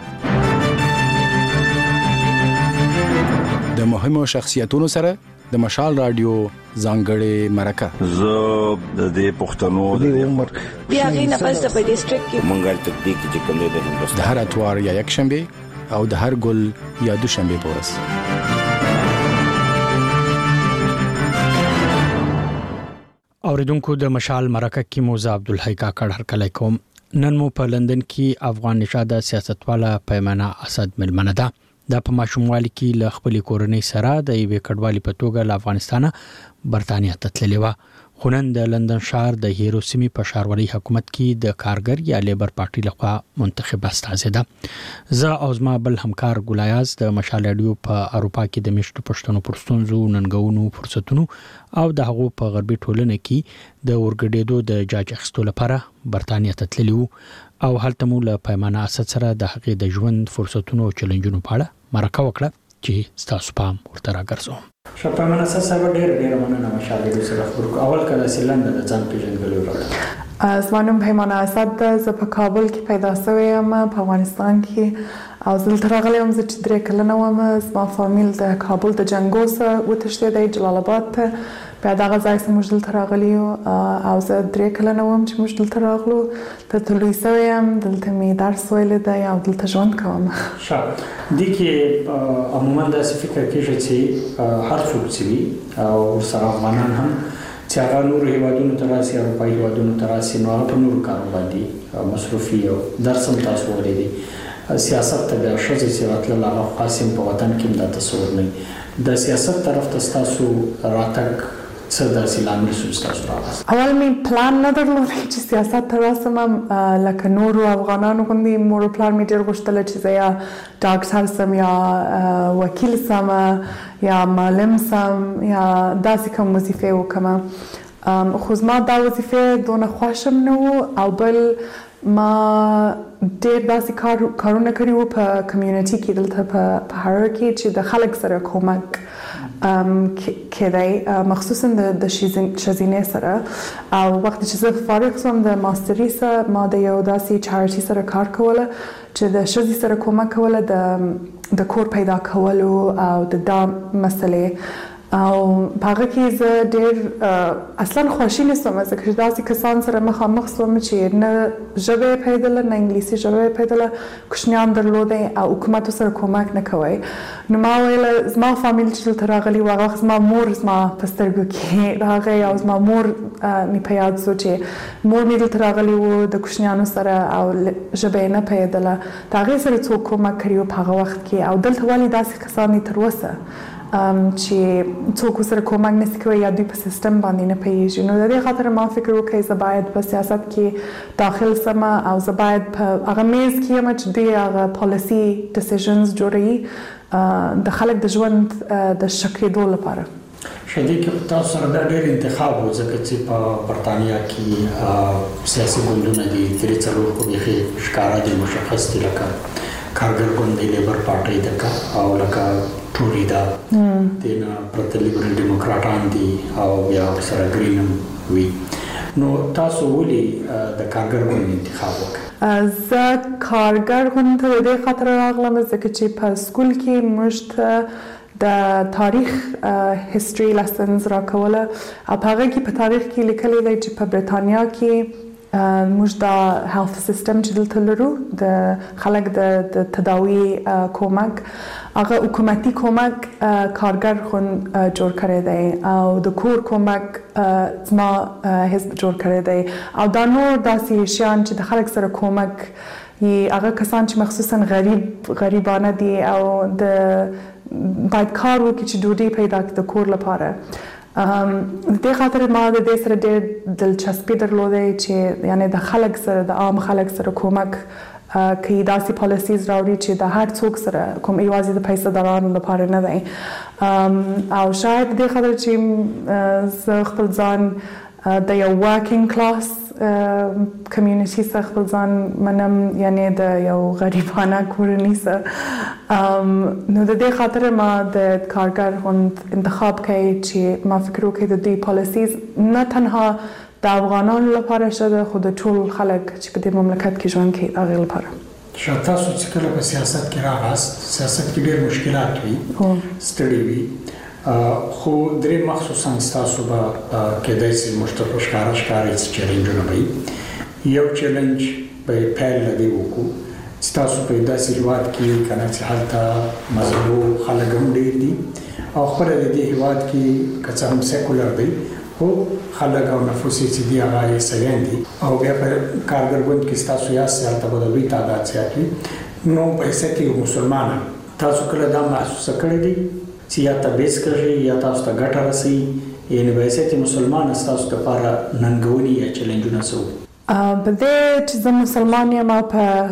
د مهمو شخصیتونو سره د مشال رادیو ځانګړې مرکه. زه د دې پښتنو د عمر بیا غینه پس په ډیسټریکټ کې مونږه تطبیق چې کوم د هندوستان د هر اتوار یا یک شنبه او د هر ګل یا دوشنبه په ورځ. اوریدونکو د مشال مرکه کې موزه عبدالحی کاکړ هرکلی کوم. نن مو په لندن کې افغان نژاده سیاستواله پیمانه اسد ملمنه ده. دا په ماشوموالي کې له خپل کورنۍ سره د یوې کډوالې په توګه له افغانستانه برتانیا ته تللې وه. خو نن د لندن ښار د هیرو سیمې په ښاروالۍ حکومت کې د کارګر یا لیبر پارټي لخوا منتخب استازې ده. زه او زما بل همکار ګلایاز د مشال رادیو په اروپا کې د میشتو پښتنو پر ستونزو ننګونو فرصتونو او د هغو په غربي ټولنه کې د ورګډېدو د جاج اخیستو لپاره برتانیا ته تللي وو او هلته مو له پیمانه اسد سره د هغې د ژوند فرصتونو او چیلنجونو په اړه مرکه وکړه چې ستاسو پام ورته راګرځوم. پیمانه اسد صاحب ډېر مننه مشال رادیو سره خبرو کوو. اول کله چې لندن د ځان پیژندګلوي وکړه. زما نوم پیمانه اسد ده. زه په کابل کې پیدا شوې یم په افغانستان کې او زه دلته راغلی یم. زه چې 3 کلنه وم زما فامیل د کابل د جنګو څخه وتښتېدی جلال آباد ته. بیا دغه ځای څخه موږ دلته راغلي یو او زه 3 کلنه وم چې موږ دلته راغلو. دلته لوی شوې یم. دلته مې درس ویلی دی او دلته ژوند کوم. ښه دې کې عموما داسې فکر کېږي چې هر څوک چې وي او ورسره افغانان هم چې هغه نورو هیوادونو ته راسي اروپایي هیوادونو ته راسي نو هغه په نورو کارو باندې مصروفي او درس هم تاسو ویلی دی. سیاست ته بیا ښځې چې راتلل هغه خاص هم په وطن کې هم دا تصور نه وي. د سیاست طرف ته ستاسو راتګ څه داسې لامل شو ستاسو راغلاست؟ اول مې پلان نه درلود چې سیاست ته راسم. لکه نورو افغانانو غوندې مور پلان مې ډېر غوښتله چې زه یا ډاکټر سم یا وکیل سم یا معلم سم یا داسې کوم وظیفې وکړم. خو زما دا وظیفې دونه خوښ هم نه وو او بل ما ډېر داسې کارونه کړي وو په کمیونټي کې دلته په هر کې چې د خلک سره کومک کېدی مخصوصا د ښځینې سره. او وخت چې زه فارغ شوم د ماستري سره ما د یو داسې چارټي سره کار کوله چې د ښځې سره کومک کوله د کور پیدا کولو او د دا مسلې او په هغه کې زه ډېر اصلا خواشینې شوم ځکه چې داسې کسان سره مخامخ شوم چې نه ژبه یې پوهېدله نه انګلیسي ژبه یې پوهېدله کوچنیان درلودی او حکومت سره کومک نه کوی. نو ما ویله زما فامیل چې دلته راغلي وو هغه زما مور زما په سترګو کې راغی او زما مور مې په یاد شو چې مور مې دلته راغلي وو د کوچنیانو سره او ژبه یې نه پوهېدله. د هغې سره څوک کومک کړي وو په هغه وخت کې او دلته ولې داسې کسان تر اوسه چې څوک سره کومک نشي کوي یا دوی په سیستم باندې نه پیږي. نو د دې خاطر ما فکر وکړ چې باید په سیاست کې داخل سم او باید په هغه میز کې هم چې دوی هغه پالیسی ډیسیژنز جوړوي د خلک د ژوند د شکرېدو لپاره. شدې کې تاسو سره دا ډېر انتخاب و ځکه چې په برتانیا کې سیاسي ګوندونه دي درې څلور خو بیخي ښکاره دي مشخص دي لکه کارګر ګوند دی لیبر پارټۍ ده او لکه ټوري ده دینه پرته لیبرل ډیموکراټان دي او بیا ورسره ګرین هم وي. نو تاسو ولې د کارګر ګوند انتخاب وکړ؟ زه کارګر ګوند ته د دې خاطر راغلم ځکه چې په سکول کې موږ ته د تاریخ هیستوري لیسنز راکوله او په هغه کې په تاریخ کې لیکلي دی چې په برتانیا کې موږ د هیلث سیستم چې دلته لرو د خلک د تداوی کومک هغه حکومتي کومک کارګر ګوند جوړ کړی دی او د کور کومک زما حزب جوړ کړی دی او دا نور داسې شیان چې د خلک سره کومک هغه کسان چې مخصوصا غریبانه دي او د باید کار وکړي چې ډوډۍ پیدا کړي د کور لپاره. د دې خاطر ما د دې سره ډېر دلچسپي درلودې چې یعنی د خلک سره د عام خلک سره کومک کوي داسې پالیسیز راوړي چې د هر څوک سره کوم یوازې د پیسې دارانو لپاره نه دی او شاید د دې خاطر چې زه خپل ځان د یو ورکینګ کلاس کمیونټي څخه خپل ځان منم یعنی د یو غریبانه کورنۍ څخه نو د دې خاطر ما د کارګر ګوند انتخاب کړی چې ما فکر وکړ د دې پالیسیز نه تنها د افغانانو لپاره شته خو د ټول خلک چې په دې مملکت کې ژوند کوي هغه لپاره. تاسو چې کله په سیاست کې راغلاست سیاست کې ډېر مشکلات وي ستړي وي خو درې مخصوصا تاسو به کېدای شي مشترک ښکارا چې چیلنجونه وي. یو چیلنج به پیل لدی وکړو چې تاسو په داسې هیواد کې کنه چې هلته مذهبو خلک هم ډېر دي او خپل د دې هیواد کې که څه هم سیکولر دی خو خلک او نفوس چې دی هغه عیسویان دي او بیا په کارګر ګوند کې تاسو یاست هلته به د لوی تعداد زیات وي. نو په حیثیت کې مسلمانان تاسو کله دا محسوسه کړی دي چې یا تبعیض کړي یا تاسو ته ګټه رسي یعنې په حیثیت مسلمان تاسو لپاره ننګونې یا چیلنجونه څه په دې چې زه مسلمان یم په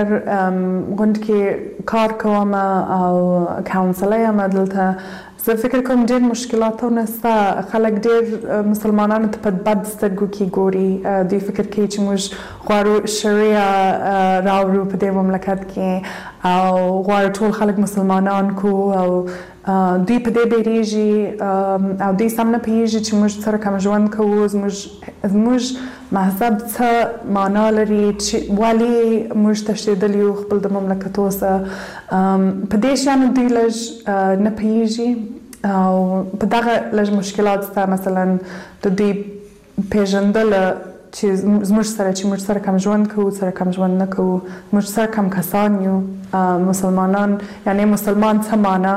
کارګر ګوند کې کار کوم او کاونسلر یم دلته زه فکر کوم ډېر مشکلاتونه شته خلک ډېر مسلمانانو ته په بد سترګو کې ګوري دوی فکر کوي چې موږ غواړو شریعه راوړو په دې مملکت کې او غواړو ټول خلک مسلمانان کو او دوی په دې بیریږي او دوی سم نه پوهېږي چې موږ سره کوم ژوند کوو زموږ مذهب څه معنا لري چې ولې موږ تښتېدلي یو خپل د مملکتو څخه په دې شیانو دوی لږ نه پوهېږي او په دغه لږ مشکلات شته مثلا د دوی پېژندل چې موږ سره کوم ژوند کوو سره کوم ژوند نه کوو موږ سره کوم کسان یو مسلمانان یعنی مسلمان څه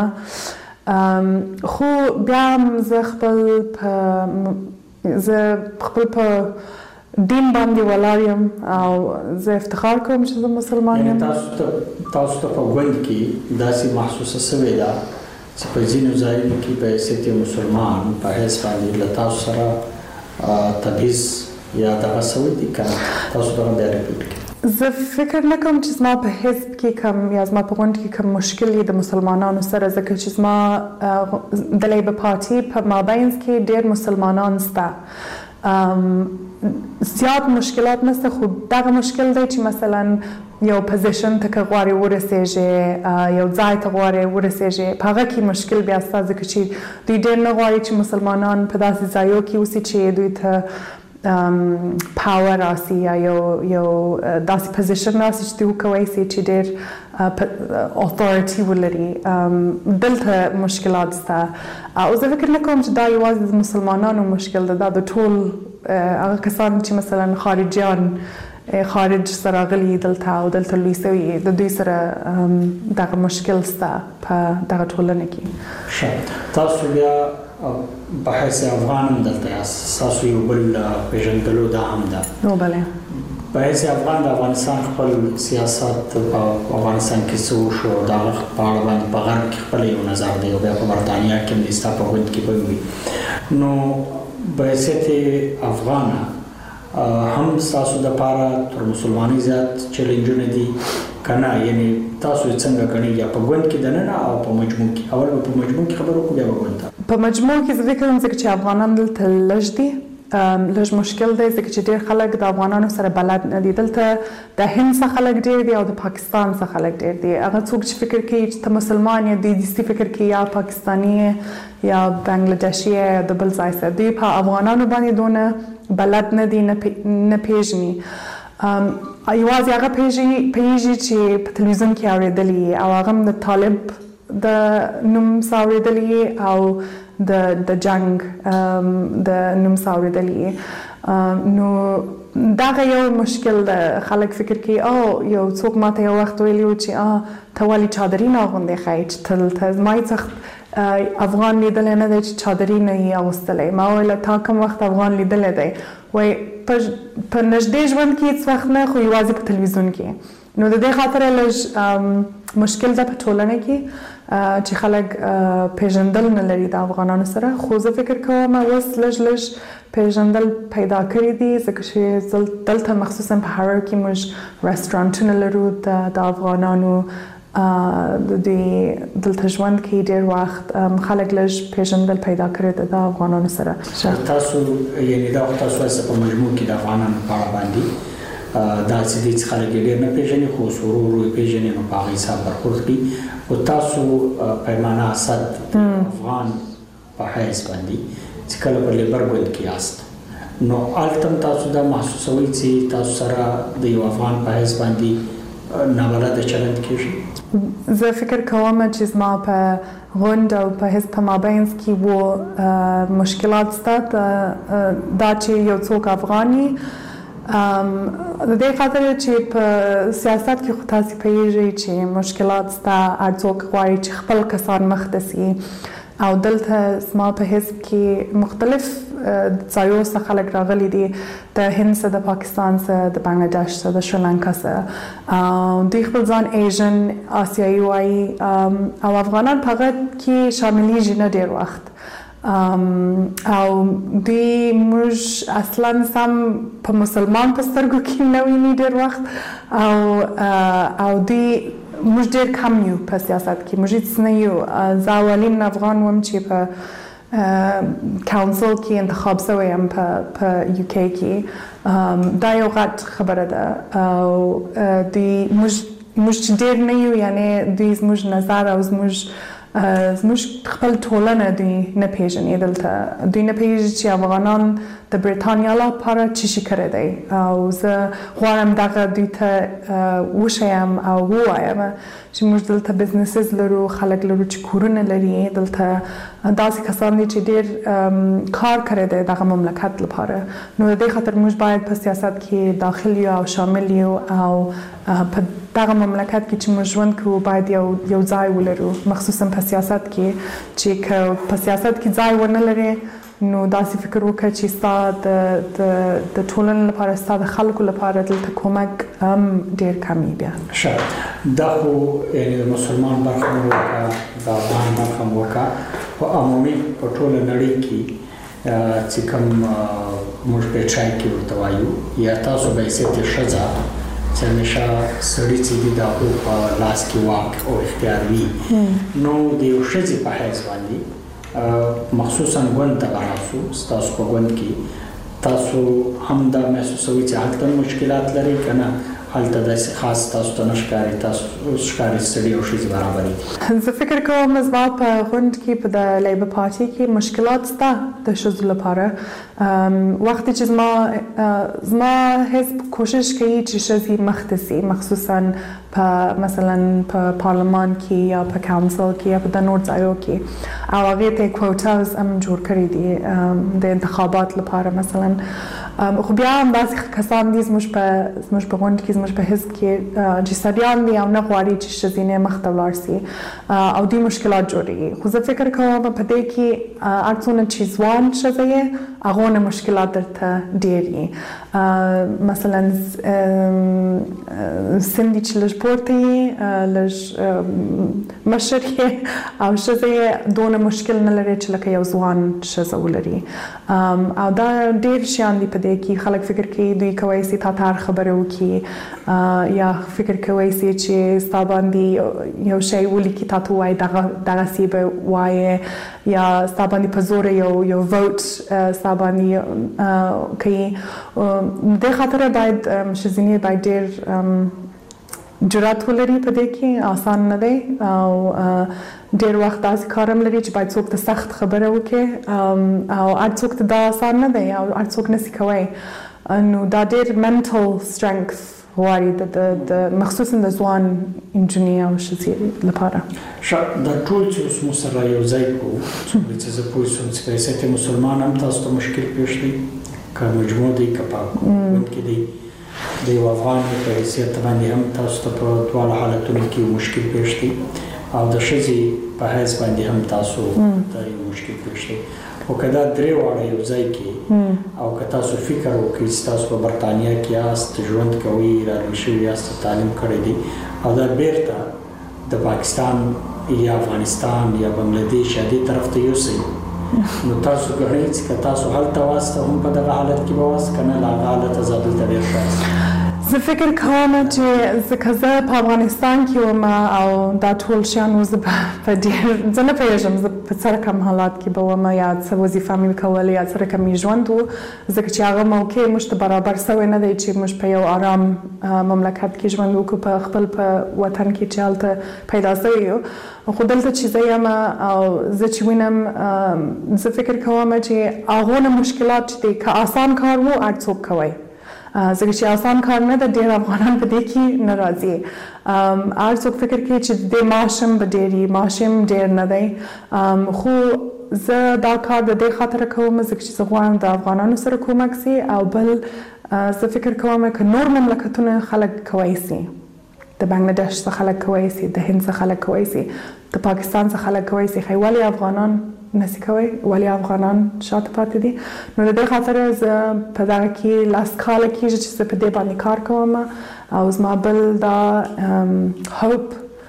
معنا خو بیا هم زه خپل په دین باندې ولاړ یم او زه افتخار کوم چې زه مسلمان یم. تاسو ته په ګوند کې داسې محسوسه شوې ده چې په ځینو ځایونو کې په حیثیت مسلمان په حیث باندې له تاسو سره تبعیض یا دغه څه دي که تاسو دغه بیا ریپورټ کړئ؟ زه فکر نه کوم چې زما په حزب کې کوم یا زما په غونډ کې کوم مشکل دی د مسلمانانو سره ځکه چې زما د لیبر پارټي په مابینځ کې ډېر مسلمانان شته زیات مشکلات نشته خو دغه مشکل دی چې مثلا یو پوزیشن ته که غواړې ورسېږې یو ځای ته غواړې ورسېږې په هغه کې مشکل بیا شته ځکه چې دوی ډېر نه غواړي چې مسلمانان په داسې ځایو کې اوسي چې دوی ته پاور راسي یا یو داسې پوزیشن راسي چې دوی وکولی شي چې ډېر اتھارټي ولري دلته مشکلات شته او زه فکر نه کوم چې دا یوازې د مسلمانانو مشکل ده دا د ټول هغه کسان چې مثلا خارجیان خارج سره راغلي دلته او دلته لوی سوي د دوی سره دغه مشکل شته په دغه ټولنه کې. تاسو بیا په حیث افغان هم دلته یاست ستاسو یو بل پېژندلو دا هم ده نو بله بحیث افغان د افغانستان خپل سیاست په افغانستان کې څه وشو دا په اړه باندې په غرب کې خپل یو نظر دی او بیا په برتانیا کې د ستا په غوند کې به وي نو بحیثیت افغانه هم تاسو د پاره تر مسلمانۍ زیات چیلنجونه دي کنه یعنی تاسو څنګه غنی یا په غوند کې دننه او په مجموع کې اول په مجموع کې خبرو کوو بیا په غوند په مجموع کې زه فکر کوم چې افغانان دلته لږ دي لږ مشکل دی ځکه چې ډېر خلک د افغانانو سره بلد نه دي دلته د هند څخه خلک ډېر دي او د پاکستان څخه خلک ډېر دي هغه څوک چې فکر کوي چې ته مسلمان یې دوی داسې فکر کوي یا پاکستاني یا بنګلادیشي یا د بل ځای څخه دوی په افغانانو باندې دونه بلد نه دي نه پیژني یوازې هغه پیژني چې په تلویزیون کې اورېدلي او هغه هم د طالب د نوم اورېدلي او د جنگ د نوم اورېدلي نو دا یو مشکل ده خلک فکر کوي او یو څوک ماته یو وخت ویلي و چې ته ولې چادري نه اغوندې ښایي چې ته زما هېڅ افغان لیدلی نه دی چې چادري نه یې اغوستلی ما وویله تا کوم وخت افغان لیدلی دی وایي په نږدې ژوند کې هېڅ وخت نه خو یوازې په تلویزیون کې نو د دې خاطره لږ مشکل ده په ټولنه کې چې خلک پیژندل نه لري د افغانانو سره خو زه فکر کوم اوس لږ پیژندل پیدا کړي دي ځکه چې دلته مخصوصا په هارر کې موږ رستورانټونه لرو د افغانانو د دلته ژوند کې ډېر وخت خلک لږ پیژندل پیدا کړي د افغانانو سره تاسو یعنې دا تاسو په مجموع کې د افغانانو په اړه باندې دا چې دې خلک ډېر نه پیژني خو ورو یې پیژني نو په هغه حساب برخورد کوي او تاسو پیمانه اسد افغان په حیث باندې چې کله په لیبر ګوند کې یاست نو هلته تاسو دا محسوسوئ چې تاسو سره د یو افغان په حیث باندې نابلده چلند کېږي زه فکر کوم چې زما په غوند او په حزب په مابینځ کې مشکلات شته دا چې یو څوک افغاني د دې خاطر چې په سیاست کې خو تاسې پوهېږئ چې مشکلات شته هر څوک غواړي چې خپل کسان مخته سي او دلته زما په حزب کې مختلف ځایو څخه خلک راغلي دي د هند څخه د پاکستان څخه د بنګلادیش څخه د شریلانکا څخه دوی خپل ځان ایژن آسیایي وایي او افغانان په هغه کې شاملیږي نه ډېر وخت او دوی موږ اصلا سم په مسلمان په سترګو کې نه ویني ډېر وخت او دوی موږ ډېر کم یو په سیاست کې موږ هېڅ نه یو زه اولین افغان وم چې په کاونسل کې انتخاب شوی یم په یو کې کې دا یو غټ خبره ده او دوی موږ چې ډېر نه یو یعنې دوی زموږ نظر او زموږ خپل ټولنه دوی نه پیژني دلته دوی نه پیژني چې افغانان د برېټانیا لپاره څه شي کړی دی او زه غواړم دغه دوی ته وښیم او ووایم چې موږ دلته بزنسز لرو خلک لرو چې کورونه لري دلته داسې کسان دي چې ډېر کار کړی دی دغه مملکت لپاره نو د دې خاطر موږ باید په سیاست کې داخل یو او شامل یو او په دغه مملکت کې چې موږ ژوند کوو باید یو ځای ولرو مخصوصا په سیاست کې چې که په سیاست کې ځای ونه لري نو داسې فکر وکړه چې ستا د ټولنې لپاره ستا د خلکو لپاره دلته کومک ډېر کم وي بیا ښه دا خو یعنې د مسلمان برخه مو وکړه د افغان برخه مو وکړه په عمومي په ټوله نړۍ کې چې کوم موږ پیټرای کې ورته وایو یا تاسو به حیثیت ښځه چې همیشه سړي چې دي د هغو په لاس کې واک او اختیار وي نو د یو ښځې په حیث باندې مخصوصا ګوند ته راسو ستاسو په ګوند کې تاسو هم دا محسوسوئ چې هلته مشکلات لرئ که نه هلته داسې خاص تاسو ته نه ښکاري تاسو ښکاري سړي او ښځې برابر دي زه فکر کوم زما په غوند کې په د لیبر پارټي کې مشکلات شته د ښځو لپاره وخت چې زما حزب کوشش کوي چې ښځې مخته سي مخصوصا په مثلا په پارلمان کې یا په کاونسل کې یا په د نور ځایو کې او هغې ته کوټاز هم جوړ کړي دي د انتخابات لپاره مثلا خو بیا هم داسې کسان دي زموږ په غونډ کې زموږ په حزب کې چې سریان دي او نه غواړي چې ښځینې مخته ولاړ سي او دوی مشکلات جوړوي. خو زه فکر کوم په دې کې هر څومره چې ځوان ښځه یې هغونه مشکلات درته ډېر وي. مثلا سندي چې لږ پورته یې لږ مشر یې او ښځه یې دونه مشکل نه لري چې لکه یو ځوان ښځه ولري. او دا ډېر شیان دي په دې کې. خلک فکر کوي دوی کولی سي تا ته هر خبره وکړي یا فکر کولی سي چې ستا باندې یو شی ولیکي تا ته ووایي دغسې به وایې یا ستا باندې په زوره یو ووټ ستا باندې کوي. دې خاطره باید ښځینې باید ډېر جرأت ولري په دې کې. آسان نه دی او ډېر وخت داسې کار هم لري چې باید څوک ته سخت خبره وکړي او هر څوک ته دا آسان نه دی او هر څوک نسي کوی. نو دا ډېر mental strength غواړي د مخصوصا د ځوان نجونې او ښځې لپاره. دا ټول چې اوس موږ سره یو ځای کوو څومره چې زه پوه شوم چې په حیثیت مسلمان هم تاسو ته مشکل پیښ دی که مجموع دی که په ګوند کې دی د یو افغان په حیثیت باندې هم تاسو ته په دواړو حالتونو کې یو مشکل پیښ دی او د ښځې په حیث باندې هم تاسو ته یو مشکل پیښ دی. خو که دا درې واړه یو ځای کې او که تاسو فکر وکړئ چې تاسو په برطانیه کې یاست ژوند کوئ رالوی شوي یاست تعلیم کړی دی او دا بیرته د پاکستان یا افغانستان یا بنګلادیش یا دې طرف ته یوسئ نو تاسو ګڼئ چې که تاسو هلته واست هم په دغه حالت کې به واست که نه له هغه حالته زه دلته ډېر ښه یاست. زه فکر کوم چې ځکه زه په افغانستان کې وم او دا ټول شیان زه په ډېر زه نه پوهېږم زه په څه رقم حالات کې به وم یا څه وظیفه مې کوله یا څه رقم مې ژوند و ځکه چې هغه موقع موږ ته برابر سوی نه دی چې موږ په یو آرام مملکت کې ژوند وکړو په خپل په وطن کې چې هلته پیدا سوي یو. خو دلته چې زه یم او زه چې وینم زه فکر کوم چې هغونه مشکلات چې دی که آسان کار و هر څوک کوی ځکه چې آسان کار نه ده. ډېر افغانان په دې کې نه راځي. هر څوک فکر کوي چې د معاش هم به ډېر وي معاش هم ډېر نه دی. خو زه دا کار د دې خاطره کوم ځکه چې زه غواړم د افغانانو سره کومک سي او بل زه فکر کوم که نور مملکتونه خلک کوی سي د بنګلادیش څخه خلک کوی سي د هند څخه خلک کوی سي د پاکستان څخه خلک کوی سي خو ولې افغانان نسی کوي ولې افغانان شاته پاتې دي. نو د دې خاطر زه په دغه کې لاس کاله کېږي چې زه په دې باندې کار کوم او زما بل دا هوپ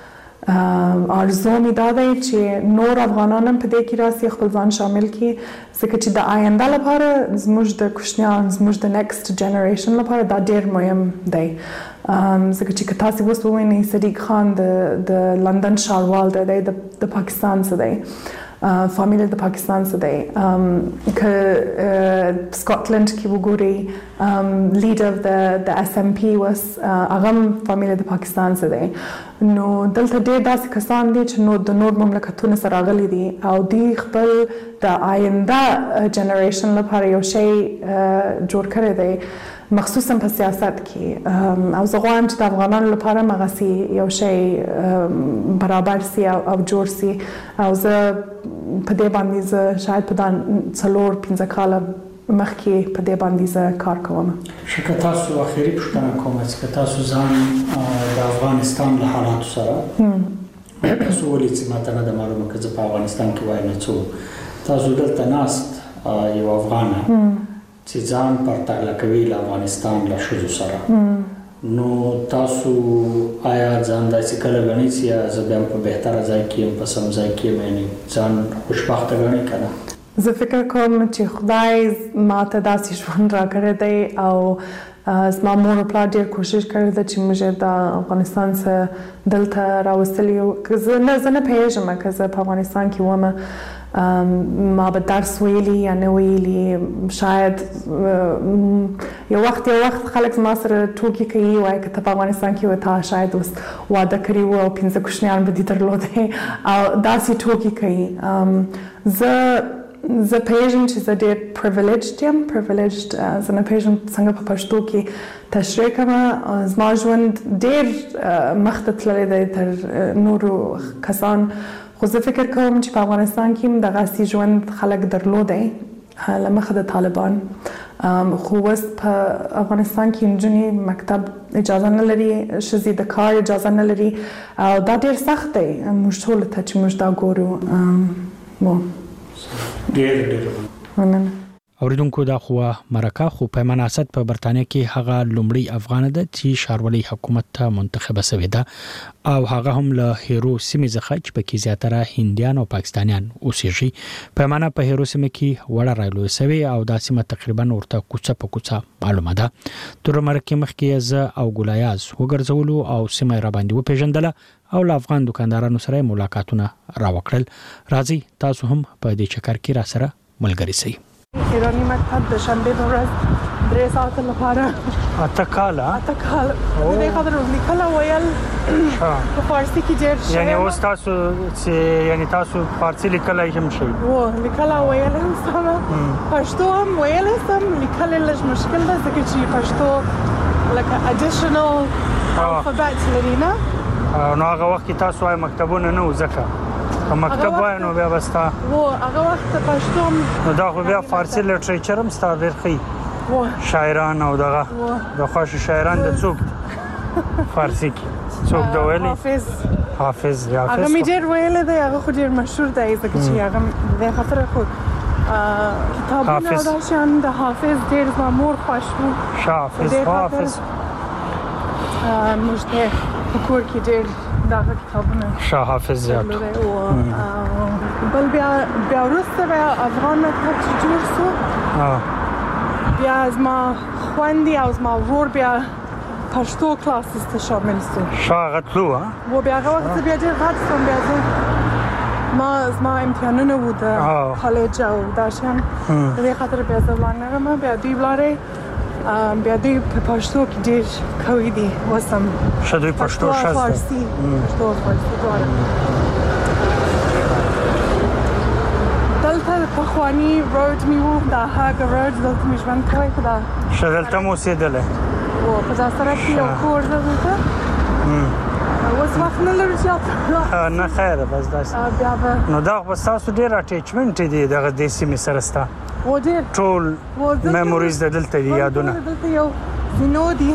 آرزو مې دا دی چې نور افغانان هم په دې کې راسي خپل ځان شامل کړي ځکه چې د آینده لپاره زموږ د کوچنیان زموږ د نیکسټ جنریشن لپاره دا ډېر مهم دی. ځکه چې که تاسې اوس ووینئ صدیق خان د لندن ښاروال دی د پاکستان څخه دی فامیل د پاکستان څخه دی. که سکاټلند کې وګورئ لیډر د SMP وس هغه هم فامیل د پاکستان څخه دی. نو دلته ډېر داسې کسان دي چې د نور مملکتونو سره راغلي دي او دوی خپل د آینده جنریشن لپاره یو شی جوړ کړی دی مخصوصا په سیاست کې او زه غواړم چې د افغانانو لپاره هم هغسې یو شی برابر سي او جوړ سي او زه په دې باندې زه شاید په دا 4-5 کاله مخکې په دې باندې زه کار کوم. که تاسو اخري پوښتنه کوم چې که تاسو ځان د افغانستان له حالاتو سره تاسو ولې چې ماته نه ده معلومه که زه په افغانستان کې وایم څو تاسو دلته ناست یو افغانه چې ځان پرتله کوي له افغانستان له ښځو سره نو تاسو آیا ځان داسې کله ګڼئ چې یا زه بیا په بهتره ځای کې یم په سم ځای کې یم یعنې ځان خوشبخته ګڼئ که نه؟ زه فکر کوم چې خدای ماته داسې ژوند راکړی دی او زما مور او پلار ډېر کوشش کړی ده چې موږ د افغانستان څخه دلته راوستلي یو. که زه نه پوهېږم که زه په افغانستان کې وم ما به درس ویلی یا نه ویلی شاید یو وخت خلک زما سره ټوکې کوي وایي که ته په افغانستان کې وې تا شاید اوس واده کړی و او 5 کوچنیان به دې درلودی او داسې ټوکې کوي. زه پوهېږم چې زه ډېر پریویلیجډ یم زه نه پوهېږم څنګه په پښتو کې تشریح کړم. زما ژوند ډېر مخته تللی دی تر نورو کسان خو زه فکر کوم چې په افغانستان کې هم دغسې ژوند خلک درلودی له مخه د طالبان خو اوس په افغانستان کې نجونې مکتب اجازه نه لري، ښځې د کار اجازه نه لري او دا ډېر سخت دی موږ ټولو ته چې موږ دا ګورو. ډېر مننه. اوریدونکو دا خو مرکه خو پیمان اسد په برتانیا کې هغه لومړی افغان ده چې ښاروالي حکومت ته منتخبه شوې ده او هغه هم له هیرو سیمې څخه چې پکې زیاتره هندیان او پاکستانیان اوسېږي. پیمانه په هیرو سیمه کې وړه رایلو شوې او دا سیمه تقریبا ورته کوڅه په کوڅه معلومه ده. تر مرکه مخکې ز او ګلایاز وګرځولو او سیمه را باندې وپیژندله او له افغان دکاندارانو سره ملاقاتونه راوکړل. راځي تاسو هم په دې چکر کې را سره ملګری شئ. ایرانی مکتب د شنبه په ورځ 3 ساعته لپاره اتکاله د دې خاطر لیکل ویل په فارسی کې ډېر شي، یعنی اوس تاسو چې یعنی تاسو فارسی لیکلای هم شي لیکل ویل هم سم، پښتو هم ویل سم، لیکل لږ مشکل ده ځکه چې پښتو لکه additional alphabet لري نه. نو هغه وخت تاسو وايي مکتبونه نه وځکه مکتب وای نو بیا وستا هغه وخت پښتو نو دا خو بیا فارسی لټریچر هم ستاسو ډېر ښه شاعران او دغه د خوښ شاعران د څوک فارسی کې څوک دا ویلي حافظ هغه می ډېر ویل دی، هغه خو ډېر مشهور دی ځکه چې هغه د خاطر خو کتابونه دا شان د حافظ ډېر مامور خوښ وو. حافظ موږ ته په کور کې ډېر دا کتابونه حافظ زیات بل بیا وروسته بیا افغان مکتب جوړ شو، بیا زما خویندې او زما ورور بیا پښتو کلاسز ته شامل شو. هغه تلو و بیا هغه وخت بیا ډېر غټ شوم، بیا زما امتحانونه وو د کالج او دا شیان، د دې خاطر بیا زه ولاړ نه غواړم. بیا دوی ولاړې بیا دوی په پښتو کې ډېر قوي دي اوس هم دوی پښتو فارسي دواړه. دلته پخواني روډ مې وو، دا هاګه روډ دلته مې ژوند کوی په دا دلته مو اوسېدلی په دا سړک کې یو کور ده دلته. اوس وخت نه لرو چې نه خیره بس داسې نو دا خو ستاسو ډېر اټیچمنټ دی دغه دې سیمې سره ستا ټول میموریز د دلته دي یادونه دلته یو زینو دي.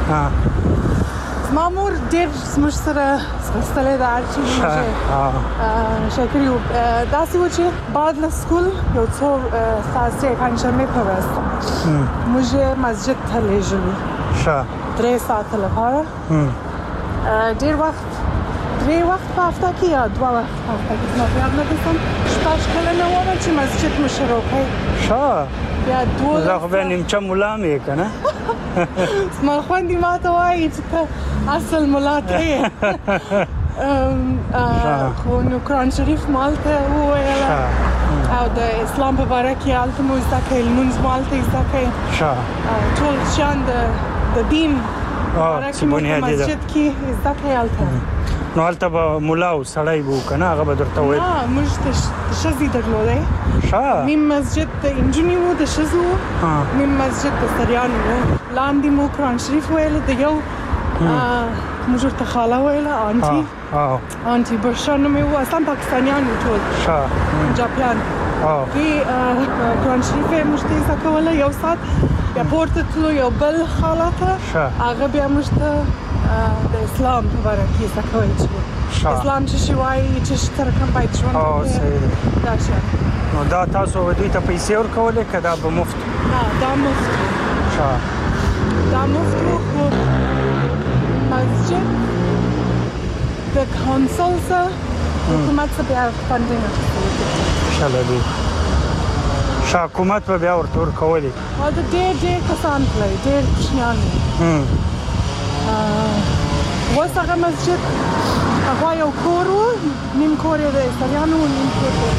زما مور ډېر زموږ سره ځغستلی ده هر چیز شکري وو. داسې و چې بعد له سکول یو څو ساعتې پنجشنبې په ورځ موږ مسجد ته لیږلي 3 ساعته لپاره. ډېر وخت 3 وخت په هفته کې یا 2 وخت په هفته کې زما یاد نه کړم. شپږ کلنه وم چې مسجد مو شروع کړی. بیا 12 زه خو بیا نیمچه ملا مې یې که نه زما خویندې ما ته وایي چې ته اصل ملا ته یې خو نو قرآن شریف مو هلته وویله او د اسلام په باره کې هلته مو زده کړئ، لمونځ مو هلته زده کړئ، ټول شیان د دین باره کې مو په مسجد کې زده کړئ هلته. نو هلته به ملا او سړی به و که نه هغه به درته ویل؟ نه موږ د ښځې درلودی، نیم مسجد د نجونې وو د ښځو وو، نیم مسجد د سړیانو وو. لاندې مو قرآن شریف ویله، د یو موږ ورته خاله ویله آنټي برشا نومې وو، اصلا پاکستانیان وو ټول پنجابیان. دوی قرآن شریف یې موږ ته زده کوله 1 ساعت. بیا پورته تلو یو بل خاله ته، هغه بیا موږ ته د اسلام په باره کې زده کوي چې اسلام څه شی وایي، چې سره کوم باید ژوند وکړي دا شیان. نو دا تاسو دوی ته پیسې ورکولې که دا به مفت؟ نه دا مفت وو، دا مفت وو. خو مسجد د کونسل څخه حکومت څخه بیا فنډینګ اخیستلی حکومت به بیا ورته ورکولې. د ډېر کسان تللی، ډېر کوچنیان وو. اوس هغه مسجد هغه یو کور و، نیم کور یې د عیسویانو و، نیم کور یې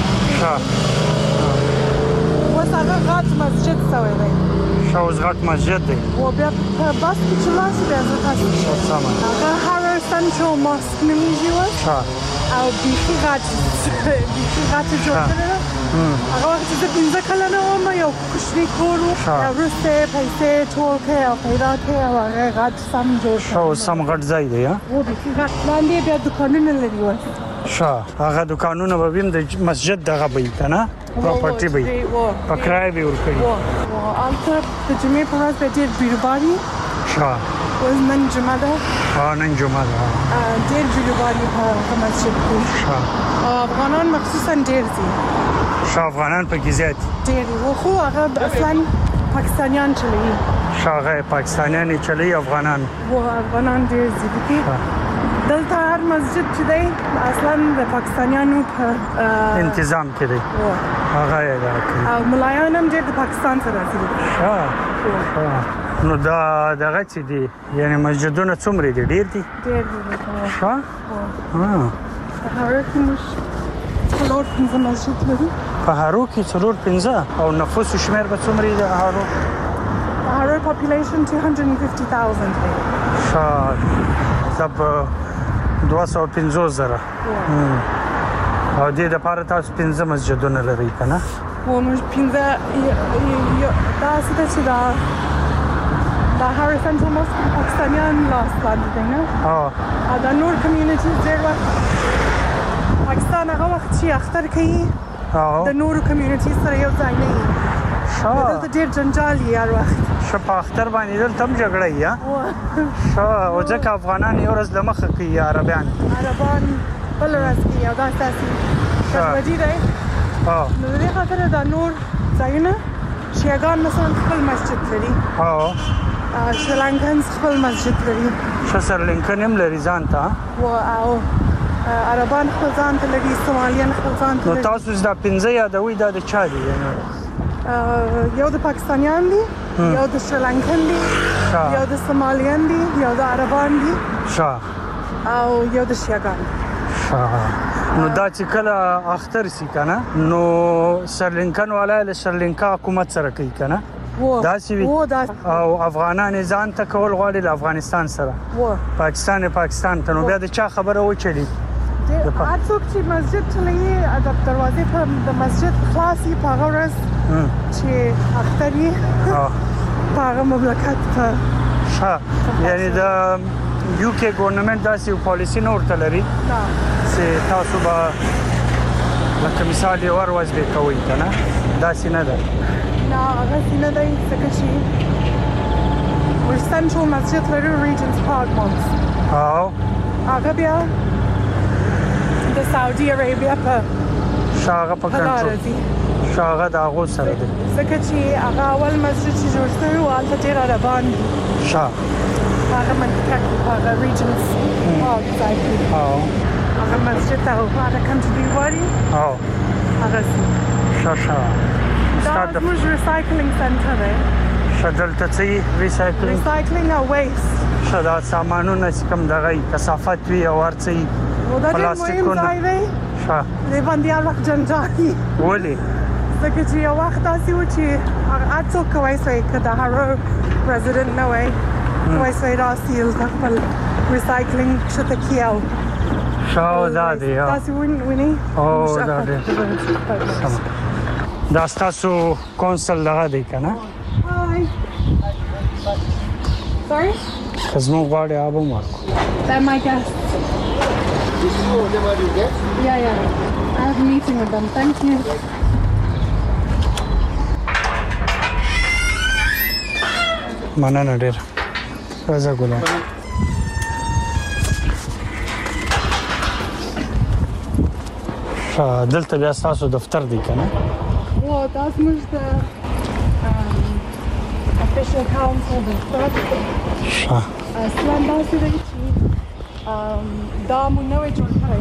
اوس هغه غټ مسجد شوی دی. اوس غټ مسجد دی و بیا په بس کې چې لاړ شو بیا زه تاسو هغه هارر سنټرل ماسک نومیږي اوس او بیخي غټ جوړ کړی ده. هغه وخت چې زه 15 کلنه وم یو کوچنی کور و، وروسته یې پیسې ټول کړې او پیدا کړې او هغه غټ سم جوړ کړی. سم غټ ځای دی و بیخي غټ. لاندې بیا دوکانونه لري اوس. هغه دوکانونه به هم د مسجد دغه به وي که نه پراپرټي به وي، په کرایه به یې ورکوي. البته د جمعې په ورځ به ډېر بیروباري اوس نن جمعه ده نن جمعه ده ډېر بیروباري په مسجد کې افغانان مخصوصا ډېر دي افغانان په کې زیات ډېر خو هغه اصلا پاکستانیان چلوي هغه پاکستانیان چلوي افغانان ډېر دي دلته هر مسجد چې دی اصلا د پاکستانیانو په انتظام کې دی هغه یې دا او ملایان هم ډېر د پاکستان سره دي نو دا دغه چې دي یعنی مسجدونه څومره دي ډېر دي څلور پنځه مسجد لري په هارو کې څلور پنځه او نفوس شمېر به څومره دی هارو population 250,000 دی سب 250,000 او دې د پاره تاسو پنځه مسجدونه لري کنه موږ پنځه تاسو ته چې دا هر سنټرل موسک پاکستانیان لاس باندې دی نه دا نور کمیونټیز ډېر وخت پاکستان هغه وخت چې اختر کوي د نورو کمیونټیز سره یو ځای نه وي دلته ډېر جنجال یې هر وخت په اختر باندې دلته هم جګړه یې او ځکه افغانان یو ورځ د مخه کوي عربان بل ورځ کوي او دا ستاسې ګډوډي دی نو د دې خاطر دا نور ځایونه شیعګان مثلا خپل مسجد لري شریلانکنز خپل مسجد لري سریلانکن هم لري ځان ته او عربان خپل ځان ته لري سومالیان خپل ځان ته نو تاسو دا پنځه یادوي دا د چا دي یو د پاکستانیان دي یو د شریلانکن دي یو د سومالیان دي یو د عربان دي او یو د شیعګان نو دا چې کله اختر سي کنه نو سریلانکن والا له سریلانکا حکومت سره کوي کنه دا سی او افغانان ځان ته کول غواړي له افغانستان سره پاکستان ته نو بیا د چا خبره و چلی څوک چې مسجد چلوي د دروازې په د مسجد خلاصي په هغه ورځ چې اختر یې په هغه مملکت ته یعنی د یو کې ګورنمنت داسې یو پالیسي نه ورته لري چې تاسو به لکه مثال یو ورځ به کوئ کنه داسې نه ده هغه نه دی ځکه چې سنټرل مسجد لري ریجنس پارک مونس هغه بیا د سعودي عربیا په شاغه په کنټرول شاغه د هغه سره دی ځکه چې هغه اول مسجد چې جوړ شوی و هلته ډېر عربان دي هغه منطقه کې هغه ریجنس پارک ځای کې هغه مسجد ته هغه کنټرول وایي هغه دا زموږ ریسایکلینګ سنټر دی دلته څه ریسایکلینګ او ویسټ دا سامانونه چې کوم دغه کثافت وي او هر څه پلاستیکونه دی باندې الګ جنجالي ولې ځکه چې یو وخت داسې و چې هغه څوک کوي چې د هارو پریزیدنت نه وای کوي چې راسي خپل ریسایکلینګ شته کیاو دا دی تاسو ویني دا دی دا تاسو کونسل دغه دی کنه Sorry? Kazmo غواړي ابو مارکو They're my guests. Yeah. I have a meeting with them. Thank you. مننه ډېر راځه ګلان دلته بیا تاسو دفتر دی کنه دا زموږ د official council دفتر اصلا داسې دی چې دا مو نوی جوړ کړی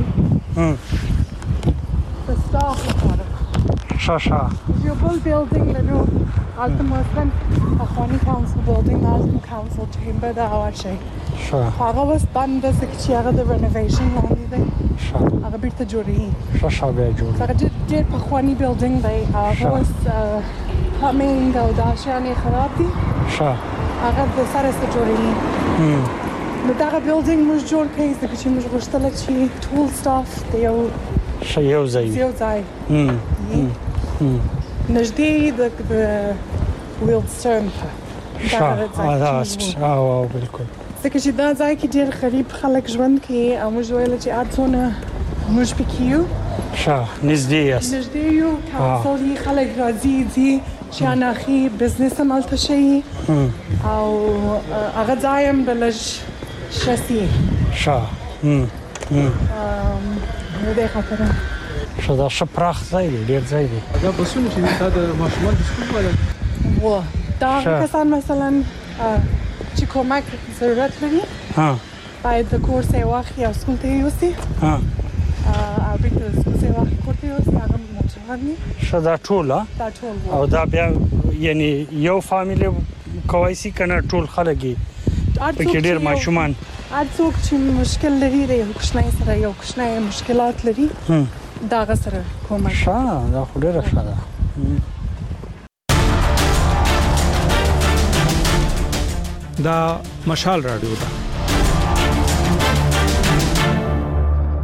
د staff لپاره یو بل building لرو هلته مو اصلا پخواني council building د هلته council chamber ده او هر شی هغه اوس بند ده ځکه چې هغه د renovation لاندې دی هغه بیرته جوړوي بیا جوړ هغه ډېر پخواني building دی هغه اوس plumbing او دا شیان یې خراب دي هغه د سره څه جوړوي نو دغه building موږ جوړ کړی ځکه چې موږ غوښتل چې ټول staff د یو ځای نږدې د ویلډسټرن بالکل ځکه چې دا ځای کې ډېر غریب خلک ژوند کوي او موږ ویل چې څونه موږ پکې یو نږدې یو کونسل خلک راځي ځي چې اناخي بزنس عملته شي او هغه ځایم بلش شسي دې خاطر شدا شپراخ ځای دی ډیر ځای دی دا بسونه چې د ماشومان د سکول ولر و دا کسان مثلا چې کومک ضرورت لري باید د کور څخه واخلي او سکول ته یوسي او بیرته سکول څخه واخلي کور ته یوسي هغه موټرانی شدا ټول او دا بیا یعنی یو فامیلی کوي سي کنه ټول خلګي پکې ډیر ماشومان هر څوک چې مشکل لري د یو کوچنی سره یو کوچنی مشکلات لري دا غسر کومه دا خو ډیره ښه ده دا مشال رادیو ده